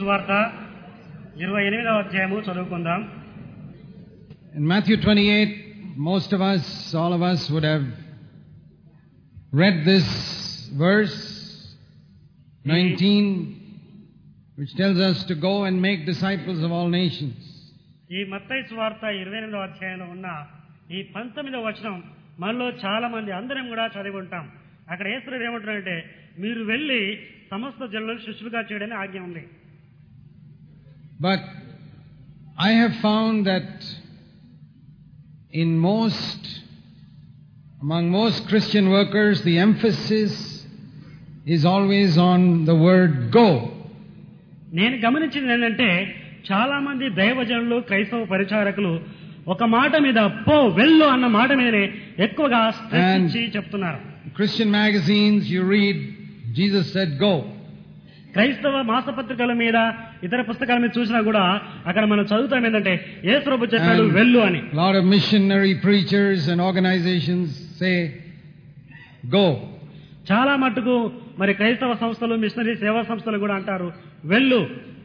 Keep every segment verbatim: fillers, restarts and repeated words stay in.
సువార్త ఇరవై ఎనిమిదవ అధ్యాయము చదువుకుందాం. In Matthew twenty-eight, most of us, all of us would have read this verse nineteen, which tells us to go and make disciples of all nations. ఈ మత్తయి సువార్త ఇరవై ఎనిమిదవ అధ్యాయంలో ఉన్న ఈ పంతొమ్మిదవ వచనం మనలో చాలా మంది అందరం కూడా చదివి ఉంటాం. అక్కడ యేసు ఏమంటున్నారంటే, మీరు వెళ్ళి సమస్త జనులను శిష్యులుగా చేయడానికి ఆజ్ఞ ఉంది. But I have found that in most, among most Christian workers, the emphasis is always on the word go. నేను గమనించింది ఏంటంటే, చాలా మంది దైవజనులు, క్రైస్తవ పరిచారకులు ఒక మాట మీద పో వెళ్ళు అన్న మాట మీదనే ఎక్కువగా స్ట్రెస్ ఇచ్చి చెప్తున్నారు. Christian magazines, you read, Jesus said go. క్రైస్తవ మాసపత్రికల మీద, ఇతర పుస్తకాల మీద చూసినా కూడా అక్కడ మనం చదువుతాం ఏంటంటే, యేసు ప్రభువు చెప్పాడు వెళ్ళు అని. A lot of missionary preachers and organizations say go. చాలా మట్టుకు మరి క్రైస్తవ సంస్థలు, మిషనరీ సేవా సంస్థలు కూడా అంటారు వెళ్ళు.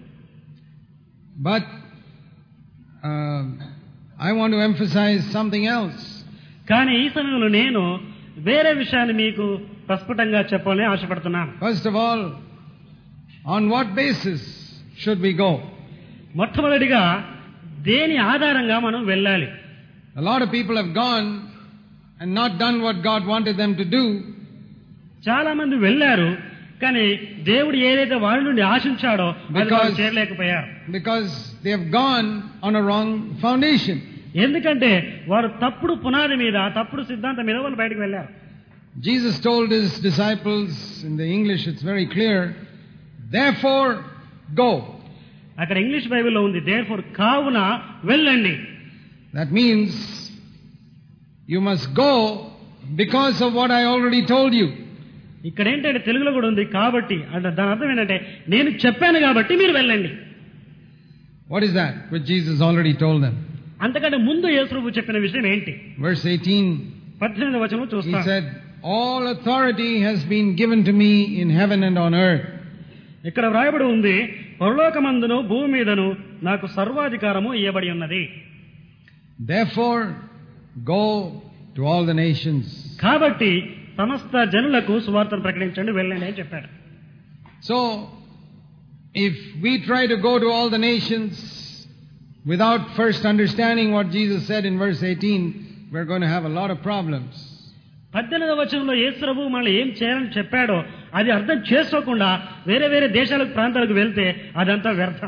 But uh, I want to emphasize something else. కానీ ఈ సమయంలో నేను వేరే విషయాన్ని మీకు ప్రస్ఫుటంగా చెప్పాలని ఆశపడుతున్నాను. First of all, on what basis should we go? మొట్టమొదటిగా దేని ఆధారంగా మనం వెళ్ళాలి? A lot of people have gone and not done what God wanted them to do. చాలా మంది వెళ్ళారు, కానీ దేవుడు ఏదైతే వారి నుండి ఆశించాడో Because- చేయలేకపోయారు. because they have gone on a wrong foundation. ఎందుకంటే వారు తప్పుడు పునాది మీద, తప్పుడు సిద్ధాంతం మీద వాళ్ళు బయటకు వెళ్ళారు. Jesus told his disciples, in the English it's very clear, therefore go. అక్కడ ఇంగ్లీష్ బైబిల్లో ఉంది దేర్ఫోర్, కావున వెళ్ళండి. That means you must go because of what I already told you. ఇక్కడ ఏంటంటే తెలుగులో కూడా ఉంది కాబట్టి, అంటే దాని అర్థం ఏంటంటే నేను చెప్పాను కాబట్టి మీరు వెళ్ళండి. What is that which Jesus already told them? అంతకంటే ముందు యేసు ప్రభువు చెప్పిన విషయం ఏంటి? Verse eighteen, పద్దెనిమిదవ వచనం he చూస్తాం. said, all authority has been given to me in heaven and on earth. ఇక్కడ వ్రాయబడి ఉంది, పరలోకమందును భూమి మీదను నాకు సర్వాధికారము ఇవ్వబడి ఉన్నది. Therefore go to all the nations. కాబట్టి సమస్త జనులకు సువార్తను ప్రకటించండి, వెళ్ళండి అని చెప్పాడు. So if we try to go to all the nations without first understanding what Jesus said in verse eighteen, we're going to have a lot of problems. పద్దెనిమిదవ వచనంలో యేసు ప్రభువు మనల్ని ఏం చేయాలని చెప్పాడో అది అర్థం చేసుకోకుండా వేరే వేరే దేశాలకు, ప్రాంతాలకు వెళ్తే అదంతా వ్యర్థం.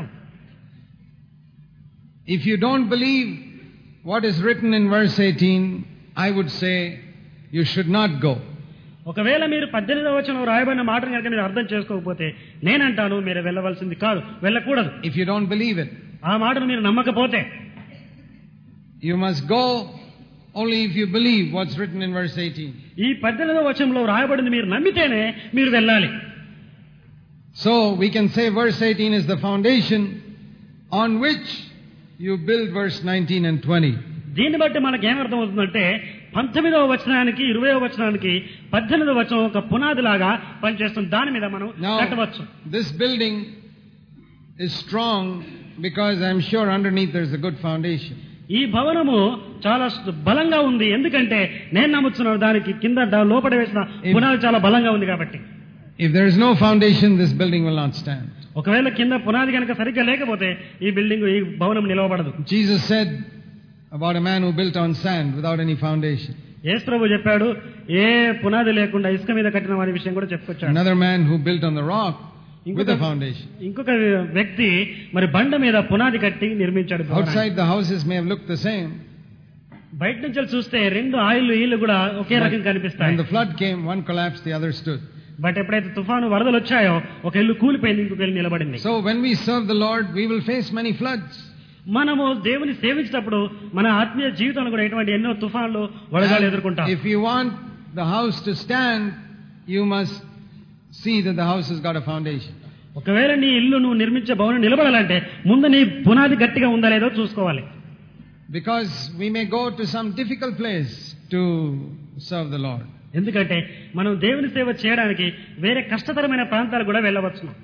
If you don't believe what is written in verse eighteen, I would say you should not go. ఒకవేళ మీరు పద్దెనిమిదవ వచనంలో రాయబడిన మాటను కనుక మీరు అర్థం చేసుకోకపోతే నేనంటాను మీరు వెళ్ళవలసింది కాదు, వెళ్ళకూడదు. If you don't believe it, ఆ మాటను మీరు నమ్మకపోతే you must go only if you believe what's written in verse eighteen. ఈ పద్దెనిమిదవ వచనంలో రాయబడింది మీరు నమ్మితేనే మీరు వెళ్ళాలి. So we can say verse eighteen is the foundation on which you build verse nineteen and twenty. దీన్ని బట్టి మనకి ఏమర్థం అవుతుందంటే, పంతొమ్మిదవ వచనానికి, ఇరవయవ వచనానికి పద్దెనిమిదవ వచనం ఒక పునాది లాగా పనిచేస్తుంది. దాని మీద మనం కట్టవచ్చు. Now, this building is strong because I'm sure underneath there's a good foundation. ఈ భవనము చాలా బలంగా ఉంది, ఎందుకంటే నేను నమ్ముతున్నాను దానికి కింద దా- లోపల వేసిన పునాది చాలా బలంగా ఉంది కాబట్టి. If there is no foundation, this building will not stand. ఒకవేళ కింద పునాది కనుక సరిగ్గా లేకపోతే ఈ బిల్డింగ్, ఈ భవనం నిలవబడదు. Jesus said about a man who built on sand without any foundation. యేసు ప్రభువు చెప్పాడు, ఏ పునాది లేకుండా ఇసుక మీద కట్టిన వారి విషయం కూడా చెప్పుకొచ్చాడు. Another man who built on the rock with a foundation. ఇంకొక వ్యక్తి మరి బండ మీద పునాది కట్టి నిర్మించాడు. Outside the houses may have looked the same. బయట నుంచి చూస్తే రెండు ఆయిల్ ఇల్లు కూడా ఒకే రకం కనిపిస్తాయి. When the flood came, one collapsed, the other stood. But ఎప్పుడైతే తుఫాను, వరదలు వచ్చాయో ఒక ఇల్లు కూలిపోయింది, ఇంకొక ఇల్లు నిలబడింది. So when we serve the Lord, we will face many floods. మనము దేవుని సేవించేటప్పుడు మన ఆత్మీయ జీవితంలో కూడా ఎటువంటి ఎన్నో తుఫాన్లు, వడగాలు ఎదుర్కొంటాం. If you want the house to stand, you must see that the house has got a foundation. ఒకవేళ నీ ఇల్లు నువ్వు నిర్మించే భవనం నిలబడాలంటే ముందు నీ పునాది గట్టిగా ఉందా లేదో చూసుకోవాలి. Because we may go to some difficult place to serve the Lord. ఎందుకంటే మనం దేవుని సేవ చేయడానికి వేరే కష్టతరమైన ప్రాంతాలు కూడా వెళ్ళవచ్చు.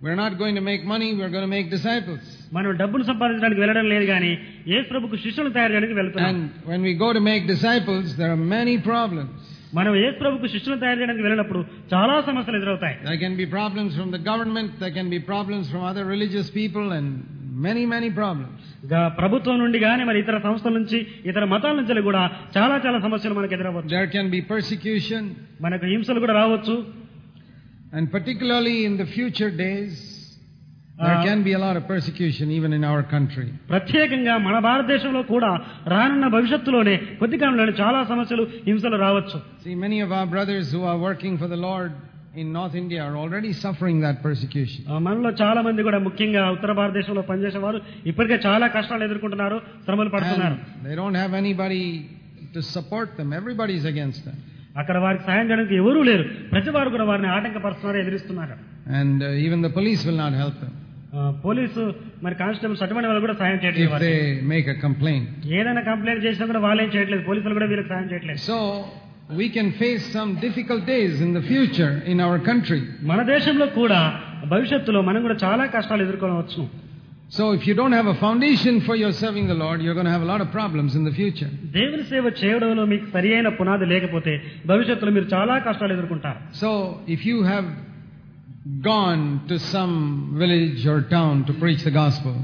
We're not going to make money, we're going to make disciples. మనం డబ్బులు సంపాదించడానికి వెళ్ళడం లేదు కానీ యేసు ప్రభువుకు శిష్యులను తయారు చేయడానికి వెళ్తున్నాం. And when we go to make disciples, there are many problems. మనం యేసు ప్రభువుకు శిష్యులను తయారు చేయడానికి వెళ్ళినప్పుడు చాలా సమస్యలు ఎదురవుతాయి. There can be problems from the government, there can be problems from other religious people, and many many problems. ప్రభుత్వం నుండి గాని మరి ఇతర సంస్థల నుంచి ఇతర మతాల నుంచి కూడా చాలా చాలా సమస్యలు మనకు ఎదురవచ్చు. There can be persecution, మనకు హింసలు కూడా రావచ్చు. and particularly in the future days there can be a lot of persecution even in our country. ప్రత్యేకంగా మన భారతదేశంలో కూడా రానున్న భవిష్యత్తులోనే కొద్ది కాలంలోనే చాలా సమస్యలు హింసలు రావచ్చు. See, many of our brothers who are working for the Lord in North India are already suffering that persecution. మనలో చాలా మంది కూడా ముఖ్యంగా ఉత్తర భారతదేశంలో పనిచేసేవారు ఇప్పటికే చాలా కష్టాలు ఎదుర్కొంటున్నారు, శ్రమలు పడుతున్నారు. They don't have anybody to support them. Everybody is against them. అక్కడ వారికి సాయం చేయడానికి ఎవరూ లేరు. ప్రతి వారు కూడా వారిని ఆటంకపరుస్తున్నారు, ఎదిరిస్తున్నారు. And uh, even the police will not help them. Police మరి కానిస్టేబుల్స్ అటువంటి వాళ్ళు కూడా సాయం చేయట్లేదు. If they make a complaint, ఏదైనా కంప్లైంట్ చేసినా కూడా వాళ్ళేం చేయట్లేదు, పోలీసులు కూడా వీళ్ళకి సాయం చేయట్లేదు. So we can face some difficult days in the future in our country. మన దేశంలో కూడా భవిష్యత్తులో మనం కూడా చాలా కష్టాలు ఎదుర్కోవచ్చు. So if you don't have a foundation for your serving the Lord, you're going to have a lot of problems in the future. దేవుని సేవ చేయడంలో మీకు సరియైన పునాది లేకపోతే భవిష్యత్తులో మీరు చాలా కష్టాలు ఎదుర్కొంటారు. So if you have gone to some village or town to preach the gospel,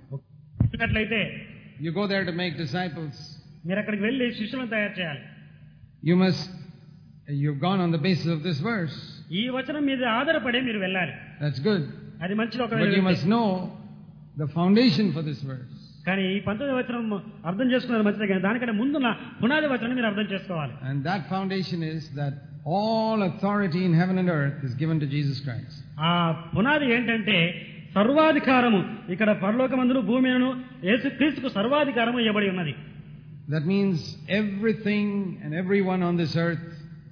you go there to make disciples, మీరు అక్కడికి వెళ్ళి శిష్యులను తయారు చేయాలి. You must, you've gone on the basis of this verse. ఈ వచనం మీద ఆధారపడే మీరు వెళ్ళాలి. That's good. అది మంచిది. ఒక But you must know the foundation for this verse. కానీ ఈ పంతొమ్మిది వచనం అర్థం చేసుకున్నది మంచిదే, కానీ దానికంటే ముందున్న పునాది వచనం మీరు అర్థం చేసుకోవాలి. And that foundation is that all authority in heaven and earth is given to Jesus Christ. ఆ పునాది ఏంటంటే సర్వాధికారము ఇక్కడ పరలోకమందును భూమిను యేసుక్రీస్తుకు సర్వాధికారము ఇవ్వబడి ఉన్నది. That means everything and everyone on this earth,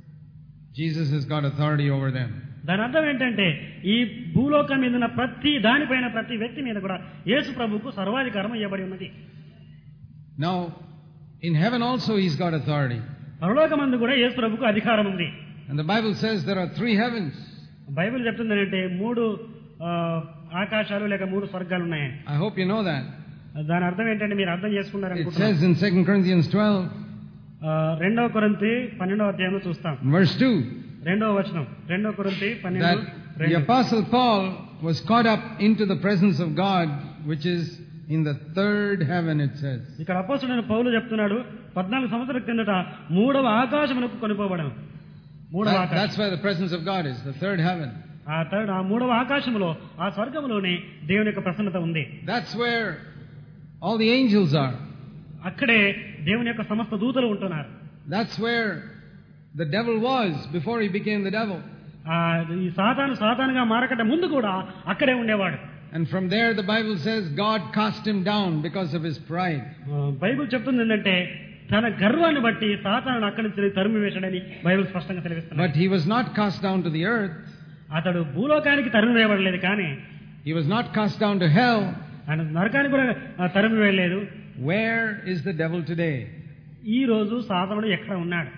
Jesus has got authority over them. దాని అర్థం ఏంటంటే ఈ భూలోకం మీద ఉన్న ప్రతి దానిపైన ప్రతి వ్యక్తి మీద కూడా యేసు ప్రభువుకు సర్వాధికారం ఇవ్వబడి ఉన్నది. Now in heaven also he's got authority. పరలోకమందు కూడా యేసు ప్రభువుకు అధికారం ఉంది. And the Bible says there are three heavens. Bible చెప్తుంది అంటే మూడు ఆకాశాలు లేక మూడు స్వర్గాలు ఉన్నాయని. I hope you know that. దాని అర్థం ఏంటంటే మీరు అర్థం చేసుకున్నారు It అనుకుంటున్నాను. says in Second Corinthians twelve, రెండవ కొరింథీ పన్నెండవ అధ్యాయంలో చూస్తాం. verse two, రెండవ వచనం. రెండవ కొరింథీ పన్నెండు. that the apostle Paul was caught up into the presence of God, which is in the third heaven, it says. ఇక్కడ అపోస్తలుడైన పౌలు చెప్తున్నాడు, పద్నాలుగు సంవత్సరాల కిందట మూడవ ఆకాశమునకు కొనిపోబడను. మూడవ That, ఆకాశం. that's where the presence of God is, the third heaven. ఆ థర్డ్ ఆ మూడవ ఆకాశములో ఆ స్వర్గములోనే దేవుని యొక్క ప్రసన్నత ఉంది. That's where all the angels are. అక్కడే దేవుని యొక్క సమస్త దూతలు ఉంటున్నారు. That's where the devil was before he became the devil. ఆ ఈ సాతాను సాతానుగా మారకట ముందు కూడా అక్కడే ఉండేవాడు. And from there the Bible says God cast him down because of his pride. Bible చెప్తుంది ఏంటంటే తన గర్వాన్ని బట్టి సాతాను అక్కడి నుంచి తరిమి వేశాడని బైబిల్ స్పష్టంగా తెలియజేస్తుంది. But he was not cast down to the earth. అతడు భూలోకానికి తరిమి వేయబడలేదు, కానీ He was not cast down to hell. ఆయన నరకానికి కూడా తరిమి వేయలేదు. Where is the devil today? ఈ రోజు సాతానుడు ఎక్కడ ఉన్నాడు?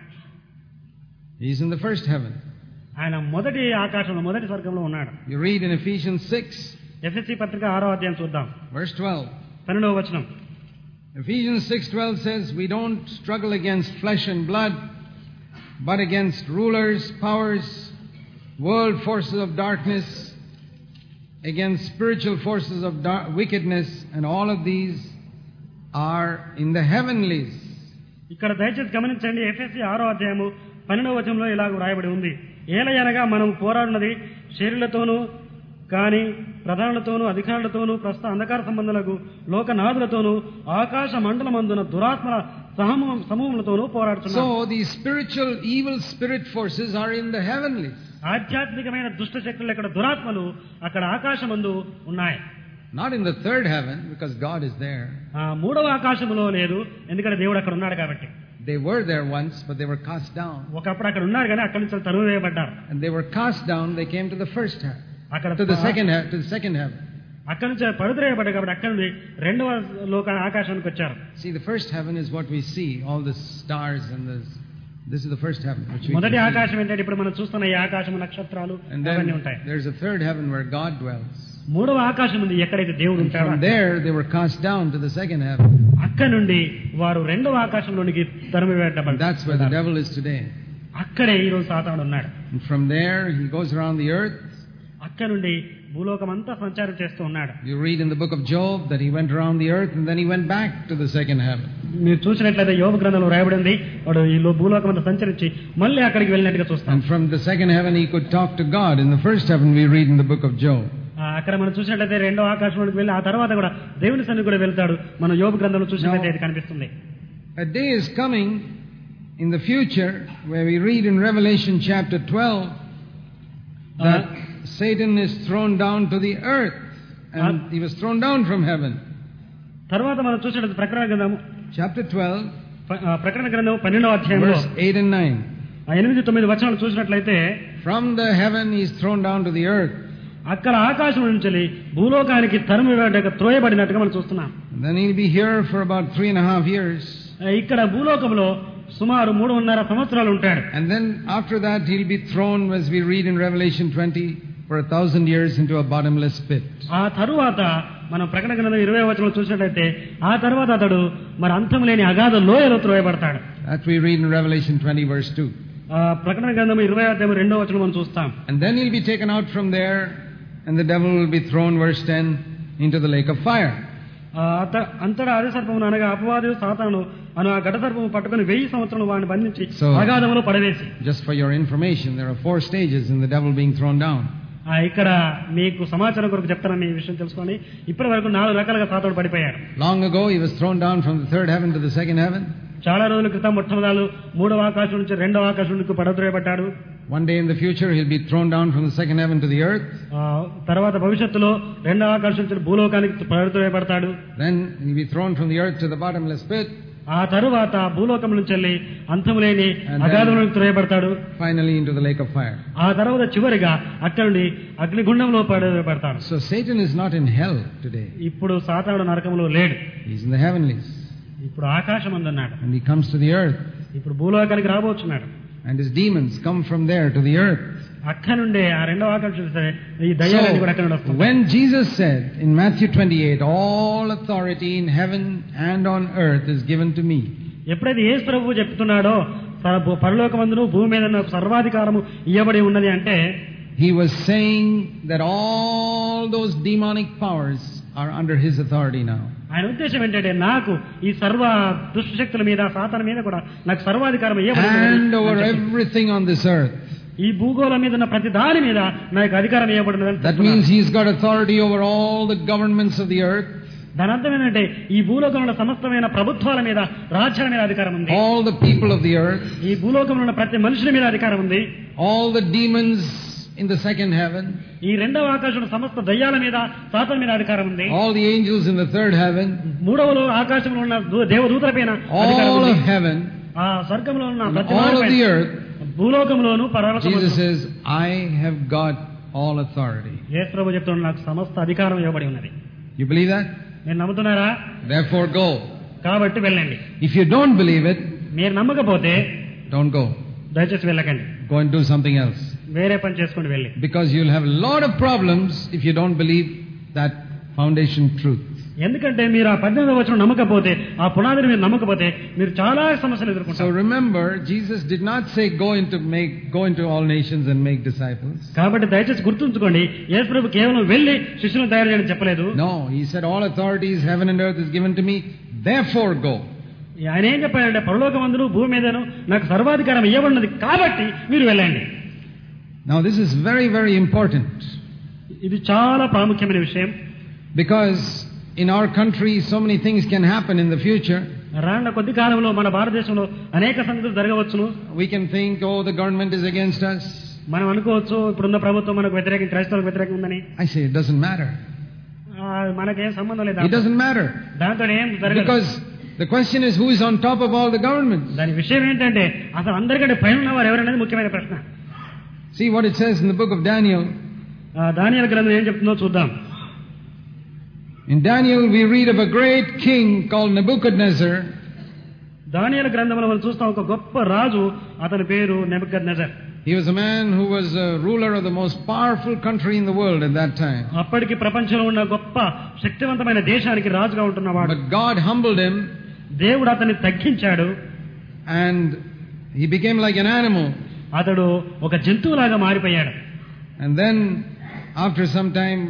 He's in the first heaven. ఆయన మొదటి ఆకాశంలో మొదటి స్వర్గంలో ఉన్నాడు. You read in Ephesians six, ఎఫెసీ పత్రిక ఆరో అధ్యాయం చూద్దాం. verse twelve. పన్నెండవ వచనం. Ephesians six twelve says, we don't struggle against flesh and blood, but against rulers, powers, world forces of darkness, against spiritual forces of dark, wickedness, and all of these are in the heavenlies. ఇక్కడ దయచేసి గమనించండి, ఎఫెసీ ఆరో అధ్యాయము పన్నెండవ వచనంలో ఇలాగ రాయబడి ఉంది, ఏలయనగా మనం పోరాడినది శరీరులతోనూ కానీ ప్రధానులతోనూ అధికారులతోనూ ప్రస్తుత అంధకార సంబంధులకు లోకనాథులతోనూ ఆకాశ మండలమందున దురాత్మల సమూహములతోనూ పోరాడుతున్నాం. So these spiritual evil spirit forces are in the heavenlies. ఆధ్యాత్మికమైన దుష్ట శక్తులు ఇక్కడ దురాత్మలు అక్కడ ఆకాశమందు ఉన్నాయి. Not in the third heaven, because God is there. ఆ మూడవ ఆకాశములో లేదు, ఎందుకంటే దేవుడు అక్కడ ఉన్నాడు కాబట్టి. They were there once, but they were cast down. ఒకప్పుడు అక్కడ ఉన్నారు కానీ అక్కడి నుంచి తరుము వేయబడ్డారు. And they were cast down, they came to the first heaven. అక్కడ to the second heaven, to the second heaven. అక్కడి నుంచి పడుతురేయబడ్డారు కాబట్టి అక్కడి నుండి రెండవ లోక ఆకాశానికి వచ్చారు. See, the first heaven is what we see, all the stars and the This is the first heaven. Which we మొదటి can see. ఆకాశం ఏంటంటే ఇప్పుడు మనం చూస్తున్న ఈ ఆకాశం నక్షత్రాలు And అవన్నీ then ఉంటాయి. there's a third heaven where God dwells. మూడవ ఆకాశం ఉంది ఎక్కడైతే దేవుడు And ఉంటాడో from there they were cast down to the second heaven. అక్కడ నుండి వారు రెండవ ఆకాశంలోనికి తరిమి And వేయబడ్డారు. that's where the devil is today. అక్కడే ఈ రోజు సాతానుడు ఉన్నాడు. And from there he goes around the earth. అక్కడ నుండి భూలోకం అంతా సంచారం చేస్తూ ఉన్నాడు. You read in the book of Job that he went around the earth and then he went back to the second heaven. మీరు చూసినట్లయితే యోబు గ్రంథంలో రాయబడింది వాడు ఈ లో- భూలోకం అంతా సంచరించి మళ్ళీ అక్కడికి వెళ్ళినట్టుగా చూస్తాం. And from the second heaven he could talk to God. In the first heaven we read in the book of Job. ఆ, అక్కడ మనం చూసినట్లయితే రెండో ఆకాశంలోకి వెళ్ళి ఆ తర్వాత కూడా దేవుని సన్నిధికి కూడా వెళ్తాడు. మన యోబు గ్రంథంలో చూసినట్లయితే ఇది కనిపిస్తుంది. A day is coming in the future where we read in Revelation chapter twelve that Uh, Satan is thrown down to the earth and Uh, he was thrown down from heaven. తర్వాత మనం చూసినట్లయితే ప్రకటన గ్రంథం Chapter twelve, ప- ఆ, ప్రకటన గ్రంథం పన్నెండవ అధ్యాయంలో verse eight and nine. ఆ ఎనిమిది తొమ్మిది వచనాలు చూసినట్లయితే From the heaven he is thrown down to the earth. అక్కడ ఆకాశం నుంచి భూలోకానికి తరిమి వేయడానికి త్రోయబడినట్టుగా మనం చూస్తున్నాం. And then he'll be here for about three and a half years. ఆ, ఇక్కడ భూలోకంలో సుమారు మూడున్నర సంవత్సరాలు ఉంటాడు. And then after that he'll be thrown, as we read in Revelation twenty, for a thousand years into a bottomless pit. ఆ తరువాత మనం ప్రకటన గ్రంథం ఇరవై వచనంలో చూసినట్లయితే ఆ తర్వాత అతడు మరి అంతం లేని అగాధ లోయలో త్రోయబడతాడు. That we read in Revelation twenty verse two. ఆ ప్రకటన గ్రంథం ఇరవై అధ్యాయం రెండో వచనం మనం చూస్తాం. And then he'll be taken out from there and the devil will be thrown, verse ten, into the lake of fire. ఆ అత- అంతటా అదే సర్పమును అనగా అపవాది సాతాను అను ఆ ఘట సర్పము పట్టుకుని వెయ్యి సంవత్సరాలు వాడిని బంధించి So- అగాధములో పడవేసి. Just for your information, there are four stages in the devil being thrown down. ఆ ఇక్కడ మీకు సమాచారం కొరకు చెప్తానని ఈ విషయం తెలుసుకోండి. ఇప్పటి వరకు నాలుగు రకాలుగా సాతాను పడిపోయాడు. Long ago he was thrown down from the third heaven to the second heaven. చాలా రోజుల క్రితం మొట్టమొదలు మూడవ ఆకాశం నుంచి రెండవ ఆకాశం నుంచి పడద్రోయబడ్డాడు. One day in the future he'll be thrown down from the second heaven to the earth. ఆ తర్వాత భవిష్యత్తులో రెండవ ఆకాశం నుంచి భూలోకానికి పడద్రోయబడతాడు. Then he'll be thrown from the earth to the bottomless pit. ఆ తరువాత భూలోకం నుంచి వెళ్ళి అంతము లేని And then- అగాధంలోకి త్రోయబడతాడు. Finally into the lake of fire. ఆ తర్వాత చివరిగా అక్కడి నుండి అగ్నిగుండంలో పడవేయబడతాడు. So Satan is not in hell today. ఇప్పుడు సాతానుడు నరకంలో లేడు. He's in the heavenlies. ఇప్పుడు ఆకాశం అందున్నాడు. And he comes to the earth. ఇప్పుడు భూలోకానికి రాబోతున్నాడు. And his demons come from there to the earth. అక్కడ నుండే ఆ రెండవ ఆకాశం సరే ఈ దయ్యాలన్నీ కూడా అక్కడ నుండి So, వస్తాయి. when Jesus said in Matthew twenty-eight, all authority in heaven and on earth is given to me. ఎప్పుడైతే యేసు ప్రభువు చెప్తున్నాడో సర్వ- పరలోకమందును భూమి మీద నాకు సర్వాధికారము ఇవ్వబడి ఉన్నది అంటే He was saying that all those demonic powers are under his authority now. ఆయన ఉద్దేశం ఏంటంటే నాకు ఈ సర్వ దుష్టశక్తుల మీద సాతాను మీద కూడా నాకు సర్వాధికారం ఇవ్వబడి ఉన్నది And over అని చెప్పి. everything on this earth. ఈ భూగోళం మీద ఉన్న ప్రతి దాని మీద నాకు అధికారం ఇవ్వబడినదని That means he's got authority over all the governments of the earth, దాని అర్థం ఏంటంటే ఈ భూలోకంలో ఉన్న సమస్తమైన ప్రభుత్వాల మీద రాజ్యాల మీద అధికారం ఉంది. all the people of the earth, ఈ భూలోకంలో ఉన్న ప్రతి మనుషుల మీద అధికారం ఉంది. all the demons in the second heaven, ఈ రెండవ ఆకాశంలో సమస్త దయ్యాల మీద సాతాను మీద అధికారం ఉంది. all the angels in the third heaven, మూడవలో ఆకాశంలో ఉన్న దూ- దేవదూతల పైన అధికారం all ఉంది. of heaven, ఆ స్వర్గంలో ఉన్న and ప్రతి all వారి of పైన, the earth. భూలోకంలోను పరలోకమందు. Jesus says, I have got all authority. యేసు ప్రభువు చెప్తున్నాడు నాకు సమస్త అధికారం ఇవ్వబడి ఉన్నది. You believe that? మీరు నమ్ముతున్నారా? Therefore go. కాబట్టి వెళ్ళండి. If you don't believe it, మీరు నమ్మకపోతే don't go. దయచేసి వెళ్ళకండి. Go and do something else. వేరే పని చేసుకోండి వెళ్ళి. Because you'll have a lot of problems if you don't believe that foundation truth. ఎందుకంటే మీరు ఆ పద్దెనిమిది వచనం నమ్మకపోతే ఆ పునాదిని మీరు నమ్మకపోతే మీరు చాలా సమస్యలు So ఎదుర్కొంటారు. remember, Jesus did not say go into make go into all nations and make disciples. కాబట్టి దయచేసి గుర్తుంచుకోండి యేసు ప్రభు కేవలం వెళ్ళి శిష్యులను తయారు చేయడం చెప్పలేదు. No, he said all authorities, heaven and earth is given to me. Therefore go. ఆయన ఏం చెప్పాడంటే పరలోకమందును భూమి మీదను నాకు సర్వాధికారం ఇవ్వబడినది కాబట్టి మీరు వెళ్ళండి. Now this is very very important ఇది చాలా ప్రాముఖ్యమైన విషయం. because in our country so many things can happen in the future. రానున్న కొద్ది కాలంలో మన భారతదేశంలో అనేక సంగతులు జరగవచ్చును. We can think, oh, the government is against us. మనం అనుకోవచ్చు ఇప్పుడున్న ప్రభుత్వం మనకు వ్యతిరేకం క్రైస్తవులకు వ్యతిరేకం ఉందని. I say it doesn't matter. ఆ, మనకేం సంబంధం లేదు. It doesn't matter. దాంతో ఏం జరగదు. Because the question is who is on top of all the governments. దాని విషయం ఏంటంటే అసలు అందరికంటే పైన ఉన్నవారు ఎవరనేది ముఖ్యమైన ప్రశ్న. See what it says in the book of Daniel. ఆ, దానియేలు గ్రంథం ఏం చెప్తుందో చూద్దాం. In Daniel we read of a great king called Nebuchadnezzar దానియేలు గ్రంథంలో మనం చూస్తాం ఒక గొప్ప రాజు, అతని పేరు Nebuchadnezzar. He was a man who was a ruler of the most powerful country in the world at that time. అప్పటికి ప్రపంచంలో ఉన్న గొప్ప శక్తివంతమైన దేశానికి రాజుగా ఉంటున్నవాడు. But God humbled him. దేవుడు అతన్ని తగ్గించాడు. And he became like an animal. అతడు ఒక జంతువులాగా మారిపోయాడు. And then after some time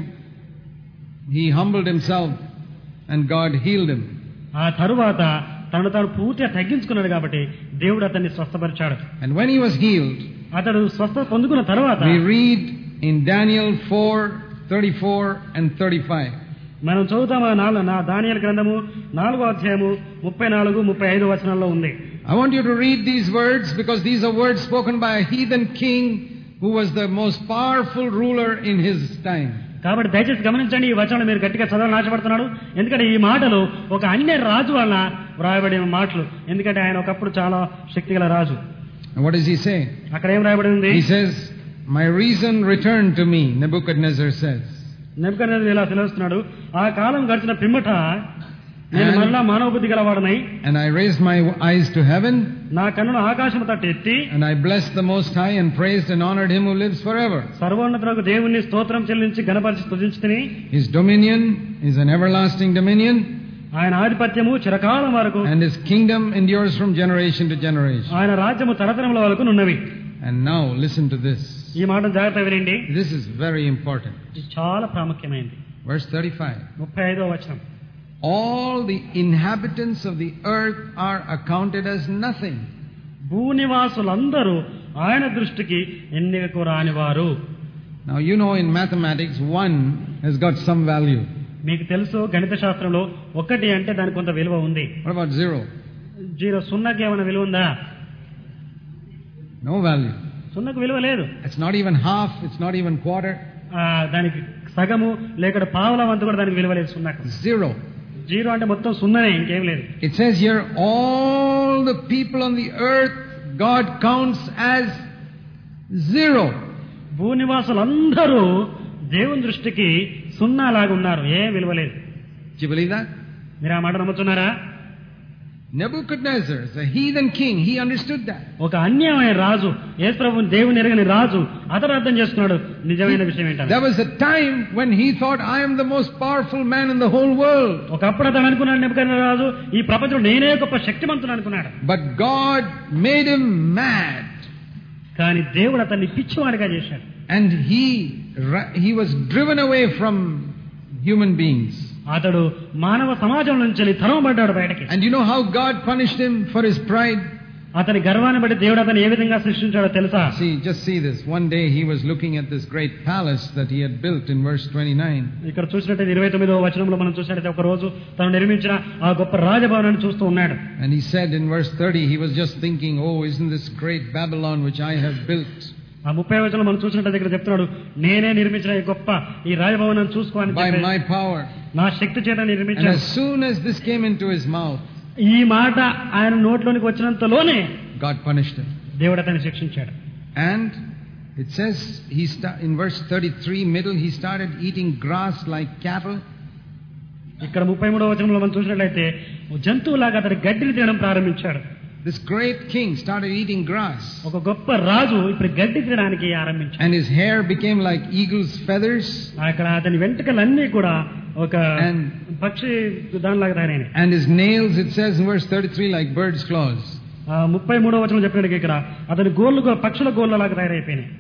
he humbled himself and God healed him. ఆ తరువాత తను తాను పూర్తిగా తగ్గించుకున్నాడు కాబట్టి దేవుడు అతన్ని స్వస్థపరిచాడు. And when he was healed, అతడు స్వస్థత పొందుకున్న తర్వాత we read in Daniel four thirty-four and thirty-five. మనం చదువుతాం ఆ నాలుగు నా దానియేలు గ్రంథము నాలుగో అధ్యాయము ముప్పై నాలుగు ముప్పై ఐదు వచనాల్లో ఉంది. I want you to read these words because these are words spoken by a heathen king who was the most powerful ruler in his time. కాబట్టి దయచేసి గమనించండి, ఈ వచనాలు మీరు గట్టిగా చదవాలని ఆశపడుతున్నాడు. ఎందుకంటే ఈ మాటలు ఒక అన్య రాజు వలన వ్రాయబడిన మాటలు. ఎందుకంటే ఆయన ఒకప్పుడు చాలా శక్తిగల రాజు. And what does he say? అక్కడ ఏం రాయబడి ఉంది? He says, "My reason returned to me," Nebuchadnezzar says. Nebuchadnezzar ఇలా సెలవుస్తున్నాడు, ఆ కాలం గడిచిన పిమ్మట నేను మరలా మానవ బుద్ధి గలవాడనై, and I raised my eyes to heaven, నా కన్నును ఆకాశము తట్టు ఎత్తి, and I blessed the Most High and praised and honored him who lives forever. సర్వోన్నతుడగు దేవుని స్తోత్రం చెల్లించి ఘనపరిచి స్తుతించుతిని. His dominion is an everlasting dominion, ఆయన ఆధిపత్యము చిరకాలం వరకు, and his kingdom endures from generation to generation. ఆయన రాజ్యము తరతరముల వరకు నున్నవి. And now listen to this. ఈ మాట జాగ్రత్తగా వినండి, This is very important. ఇది చాలా ప్రాముఖ్యమైనది. Verse thirty-five. ముప్పై ఐదో వచనం. All the inhabitants of the earth are accounted as nothing. భూనివాసులందరూ ఆయన దృష్టికి ఎన్నికకు రానివారు. Now you know in mathematics one has got some value. మీకు తెలుసు గణిత శాస్త్రంలో ఒకటి అంటే దానికి కొంత విలువ ఉంది. What about zero? జీరో, సున్నాకి ఏమైనా విలువ ఉందా? No value. సున్నకు విలువ లేదు. It's not even half, it's not even quarter. ఆ, దానికి సగము లేక పావుల వంతు కూడా దానికి విలువ లేదు సున్నకు. Zero. జీరో అంటే మొత్తం సున్ననే, ఇంకేం లేదు. It says here, all the people on the earth God counts as zero. భూనివాసులందరూ దేవుని దృష్టికి సున్నా లాగా ఉన్నారు, ఏ విలువ లేదు. Do you believe that? మీరు ఆ మాట నమ్ముతున్నారా? Nebuchadnezzar is a heathen king. He understood that. ఒక అన్యాయమైన రాజు, యేసు ప్రభువుని దేవుని ఎరగని రాజు, అతడు అర్థం చేసుకున్నాడు నిజమైన విషయం ఏంటంటే, There was a time when he thought, I am the most powerful man in the whole world. ఒకప్పుడు అతను అనుకున్నాడు నెబుకద్నెజర్ రాజు, ఈ ప్రపంచంలో నేనే గొప్ప శక్తిమంతుడు అనుకున్నాడు. But God made him mad. కానీ దేవుడు అతన్ని పిచ్చివాడిగా చేశాడు. And he, he was driven away from human beings. అతడు మానవ సమాజం నుంచి తరమబడ్డాడు బయటకి. And you know how God punished him for his pride? అతని గర్వాన్ని బట్టి దేవుడు అతను ఏ విధంగా శిక్షించాడో తెలుసా? See, just see this. One day he was looking at this great palace that he had built in verse twenty-nine. ఇక్కడ చూసినట్లయితే ఇరవై తొమ్మిదవ వచనంలో మనం చూసినట్లయితే ఒక రోజు తను నిర్మించిన ఆ గొప్ప రాజభవనాన్ని చూస్తూ ఉన్నాడు. And he said in verse thirty, he was just thinking, oh, isn't this great Babylon which I have built? ఆ ముప్పై వచనంలో మనం చూసినట్లయితే ఇక్కడ చెప్తున్నాడు, నేనే నిర్మించిన ఈ గొప్ప ఈ రాజభవనాన్ని చూసుకోవాలని By my power. నా శక్తి చేత And నిర్మించాను. as soon as this came into his mouth, ఈ మాట ఆయన నోట్లోనికి వచ్చినంతలోనే God punished him. దేవుడు అతన్ని శిక్షించాడు. And it says, he sta- in verse thirty-three, middle, he started eating grass like cattle. ఇక్కడ ముప్పై మూడవ వచనంలో మనం చూసినట్లయితే జంతువులాగా అతడు గడ్డిని తినడం ప్రారంభించాడు. This great king started eating grass. ఒక గొప్ప రాజు ఇప్పుడు గడ్డి తినడానికి ఆరంభించాడు. And his hair became like eagle's feathers. అక్కడ అతని వెంట్రుకలన్నీ కూడా ఒక And- పక్షి దానిలాగా తయారైనాయి. And his nails, it says in verse thirty-three, like bird's claws. ఆ ముప్పై మూడవ వచనం చెప్పినట్టు ఇక్కడ అతని గోళ్ళు గో- పక్షుల గోళ్ళలాగా తయారైపోయినాయి.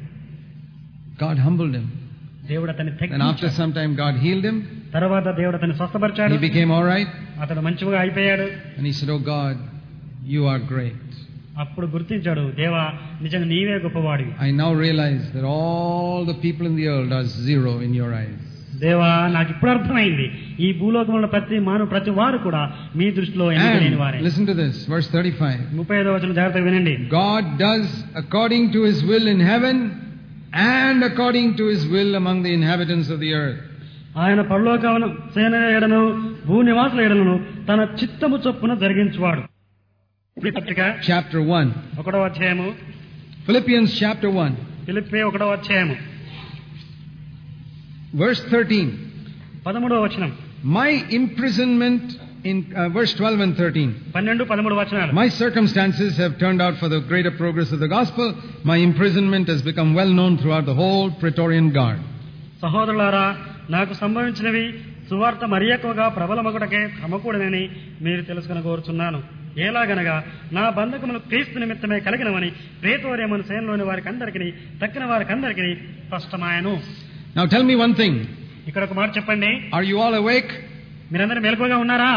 God humbled him. దేవుడు అతన్ని And after తగ్గించాడు. some time God healed him. తర్వాత దేవుడు అతన్ని స్వస్థపరిచాడు. He became all right. అతడు మంచిగా అయిపోయాడు. And he said, oh God, you are great. అప్పుడు గుర్తించాడు, దేవా నిజంగా నీవే గొప్పవాడివి. I now realize that all the people in the world are zero in your eyes. దేవా నాకు ఇప్పుడు అర్థమైంది, ఈ భూలోకంలో ప్రతి మానవ ప్రతి వారు కూడా మీ దృష్టిలో ఎన్నిక లేని వారే. And listen to this, verse thirty-five. ముప్పై ఐదవ వచనం జాగ్రత్తగా వినండి. God does according to his will in heaven and according to his will among the inhabitants of the earth. ఆయన పరలోకమున సేన ఎడను భూనివాసుల ఎడలను తన చిత్తము చొప్పున జరిగించువాడు. పత్రిక Chapter one. ఒకటవ అధ్యాయము, Philippians chapter one. ఫిలిప్పీ ఒకటవ అధ్యాయము Verse thirteen. పదమూడవ వచనం. My imprisonment in uh, verse twelve and thirteen. పన్నెండు పదమూడు వచనాలు. My circumstances have turned out for the greater progress of the gospel. My imprisonment has become well known throughout the whole Praetorian Guard. సహోదరులారా, నాకు సంభవించినవి సువార్త మరి ఎక్కువగా ప్రబలమగుటకే సమకూడనని మీరు తెలుసుకుని కోరుచున్నాను. ఎలాగనగా నా బంధకములు క్రీస్తు నిమిత్తమే కలిగినవని ప్రేతోర్యమను సేనలోని వారికి అందరికీ తక్కిన వారికి అందరికీ స్పష్టమాయను. Now tell me one thing. ఇక్కడ ఒక మాట చెప్పండి. Are you all awake? మీరందరూ మెలకువగా ఉన్నారా?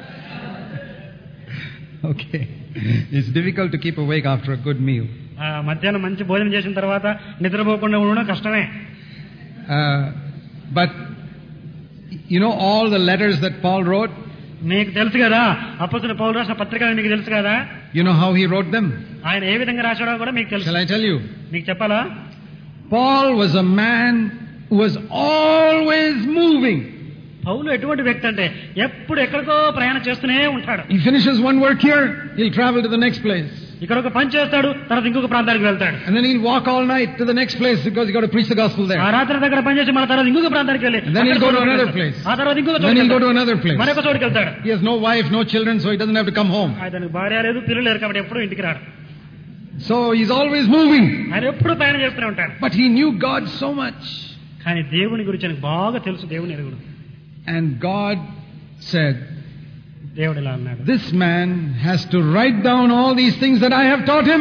Okay. It's difficult to keep awake after a good meal. మధ్యాహ్నం మంచి భోజనం చేసిన తర్వాత నిద్రపోకుండా ఉండడం కష్టమే. Uh, but you know all the letters that Paul wrote? మీకు తెలుసు కదా, అపోస్తలుడు పౌలు రాసిన పత్రికలు మీకు తెలుసు కదా. You know how he wrote them? ఆయన ఏ విధంగా రాశాడో కూడా మీకు తెలుసు. Shall I tell you? మీకు చెప్పాలా? Paul was a man who was always moving. పౌలు ఎటువంటి వ్యక్తి అంటే ఎప్పుడు ఎక్కడికో ప్రయాణం చేస్తూనే ఉంటాడు. He finishes one work here, he'll travel to the next place. ఇక్కడ ఒక పని చేస్తాడు, తర్వాత ఇంకొక ప్రాంతానికి వెళ్తాడు. And then he'll walk all night to the next place because he got to preach the gospel there. ఆ రాత్రి దగ్గర పని చేసి మళ్ళీ తర్వాత ఇంకొక ప్రాంతానికి వెళ్ళి And then he'll go to another place. ఆ తర్వాత ఇంకొక Then he'll go to another place. మరొక చోటుకి వెళ్తాడు. He has no wife, no children, so he doesn't have to come home. ఆయనకు భార్య లేదు, పిల్లలు లేరు, కాబట్టి ఎప్పుడు ఇంటికి రాడు. So he's always moving. ఆయన ఎప్పుడు ప్రయాణం చేస్తూనే ఉంటాడు. But he knew God so much. కానీ దేవుని గురించి ఆయనకు బాగా తెలుసు, దేవుని ఎరుగుడు. And God said, దేవుడు ఇలా అన్నాడు, this man has to write down all these things that I have taught him.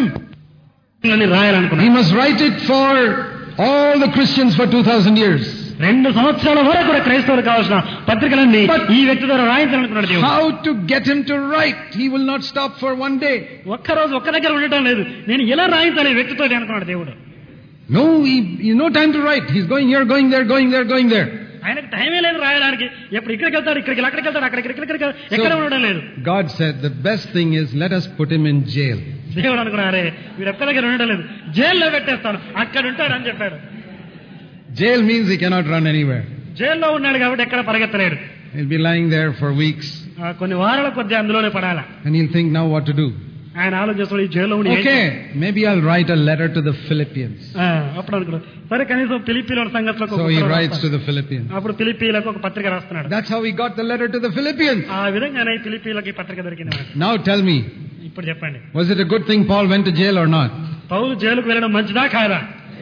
He must write it for all the Christians for two thousand years. రెండు సంవత్సరాల వరకు కూడా క్రైస్తవులు కావాల్సిన పత్రికలన్నీ ఈ వ్యక్తి ద్వారా రాయించాలనుకున్నాడు దేవుడు. How to get him to write? He will not stop for one day. ఒక్క రోజు ఒక్క దగ్గర ఉండటం లేదు. నేను ఎలా రాయించాలి ఈ వ్యక్తితో అనుకున్నాడు దేవుడు. No, he, he no time to write. He's going here, going there, going there, going there. ఆయనకు టైమే లేదు రాయడానికి. ఎప్పుడు ఇక్కడికి వెళ్తాడు, ఇక్కడికి అక్కడికి వెళ్తాడు, అక్కడికి ఇక్కడికి ఎక్కడ ఉండడం లేదు. God said the best thing is let us put him in jail. దేవుడు అనుకున్నారే వీడు ఎక్కడ దగ్గర ఉండడం లేదు, జైల్లో పెట్టేస్తాను, అక్కడ ఉంటాడు అని చెప్పాడు. Jail means he cannot run anywhere. జైల్లో ఉన్నాడు కాబట్టి ఎక్కడ పరిగెత్తలేడు. He'll be lying there for weeks. కొన్ని వారాల కొద్ది అందులోనే పడాలా. And he'll think now what to do. ఆయన ఆలోచిస్తాడు ఈ జైల్లో ఉండి. Okay, maybe I'll write a letter to the Philippians. అప్పుడు అనుకున్నాడు సరే కనీసం ఫిలిప్పీల సంగతులకు. So he writes to the Philippians. అప్పుడు ఫిలిప్పీలకు ఒక పత్రిక రాస్తున్నాడు. That's how he got the letter to the Philippians. ఆ విధంగానే ఫిలిప్పీలకి పత్రిక దొరికింది. Now tell me. ఇప్పుడు చెప్పండి. Was it a good thing Paul went to jail or not? పౌలు జైలుకు వెళ్ళడం మంచిదా కాదా?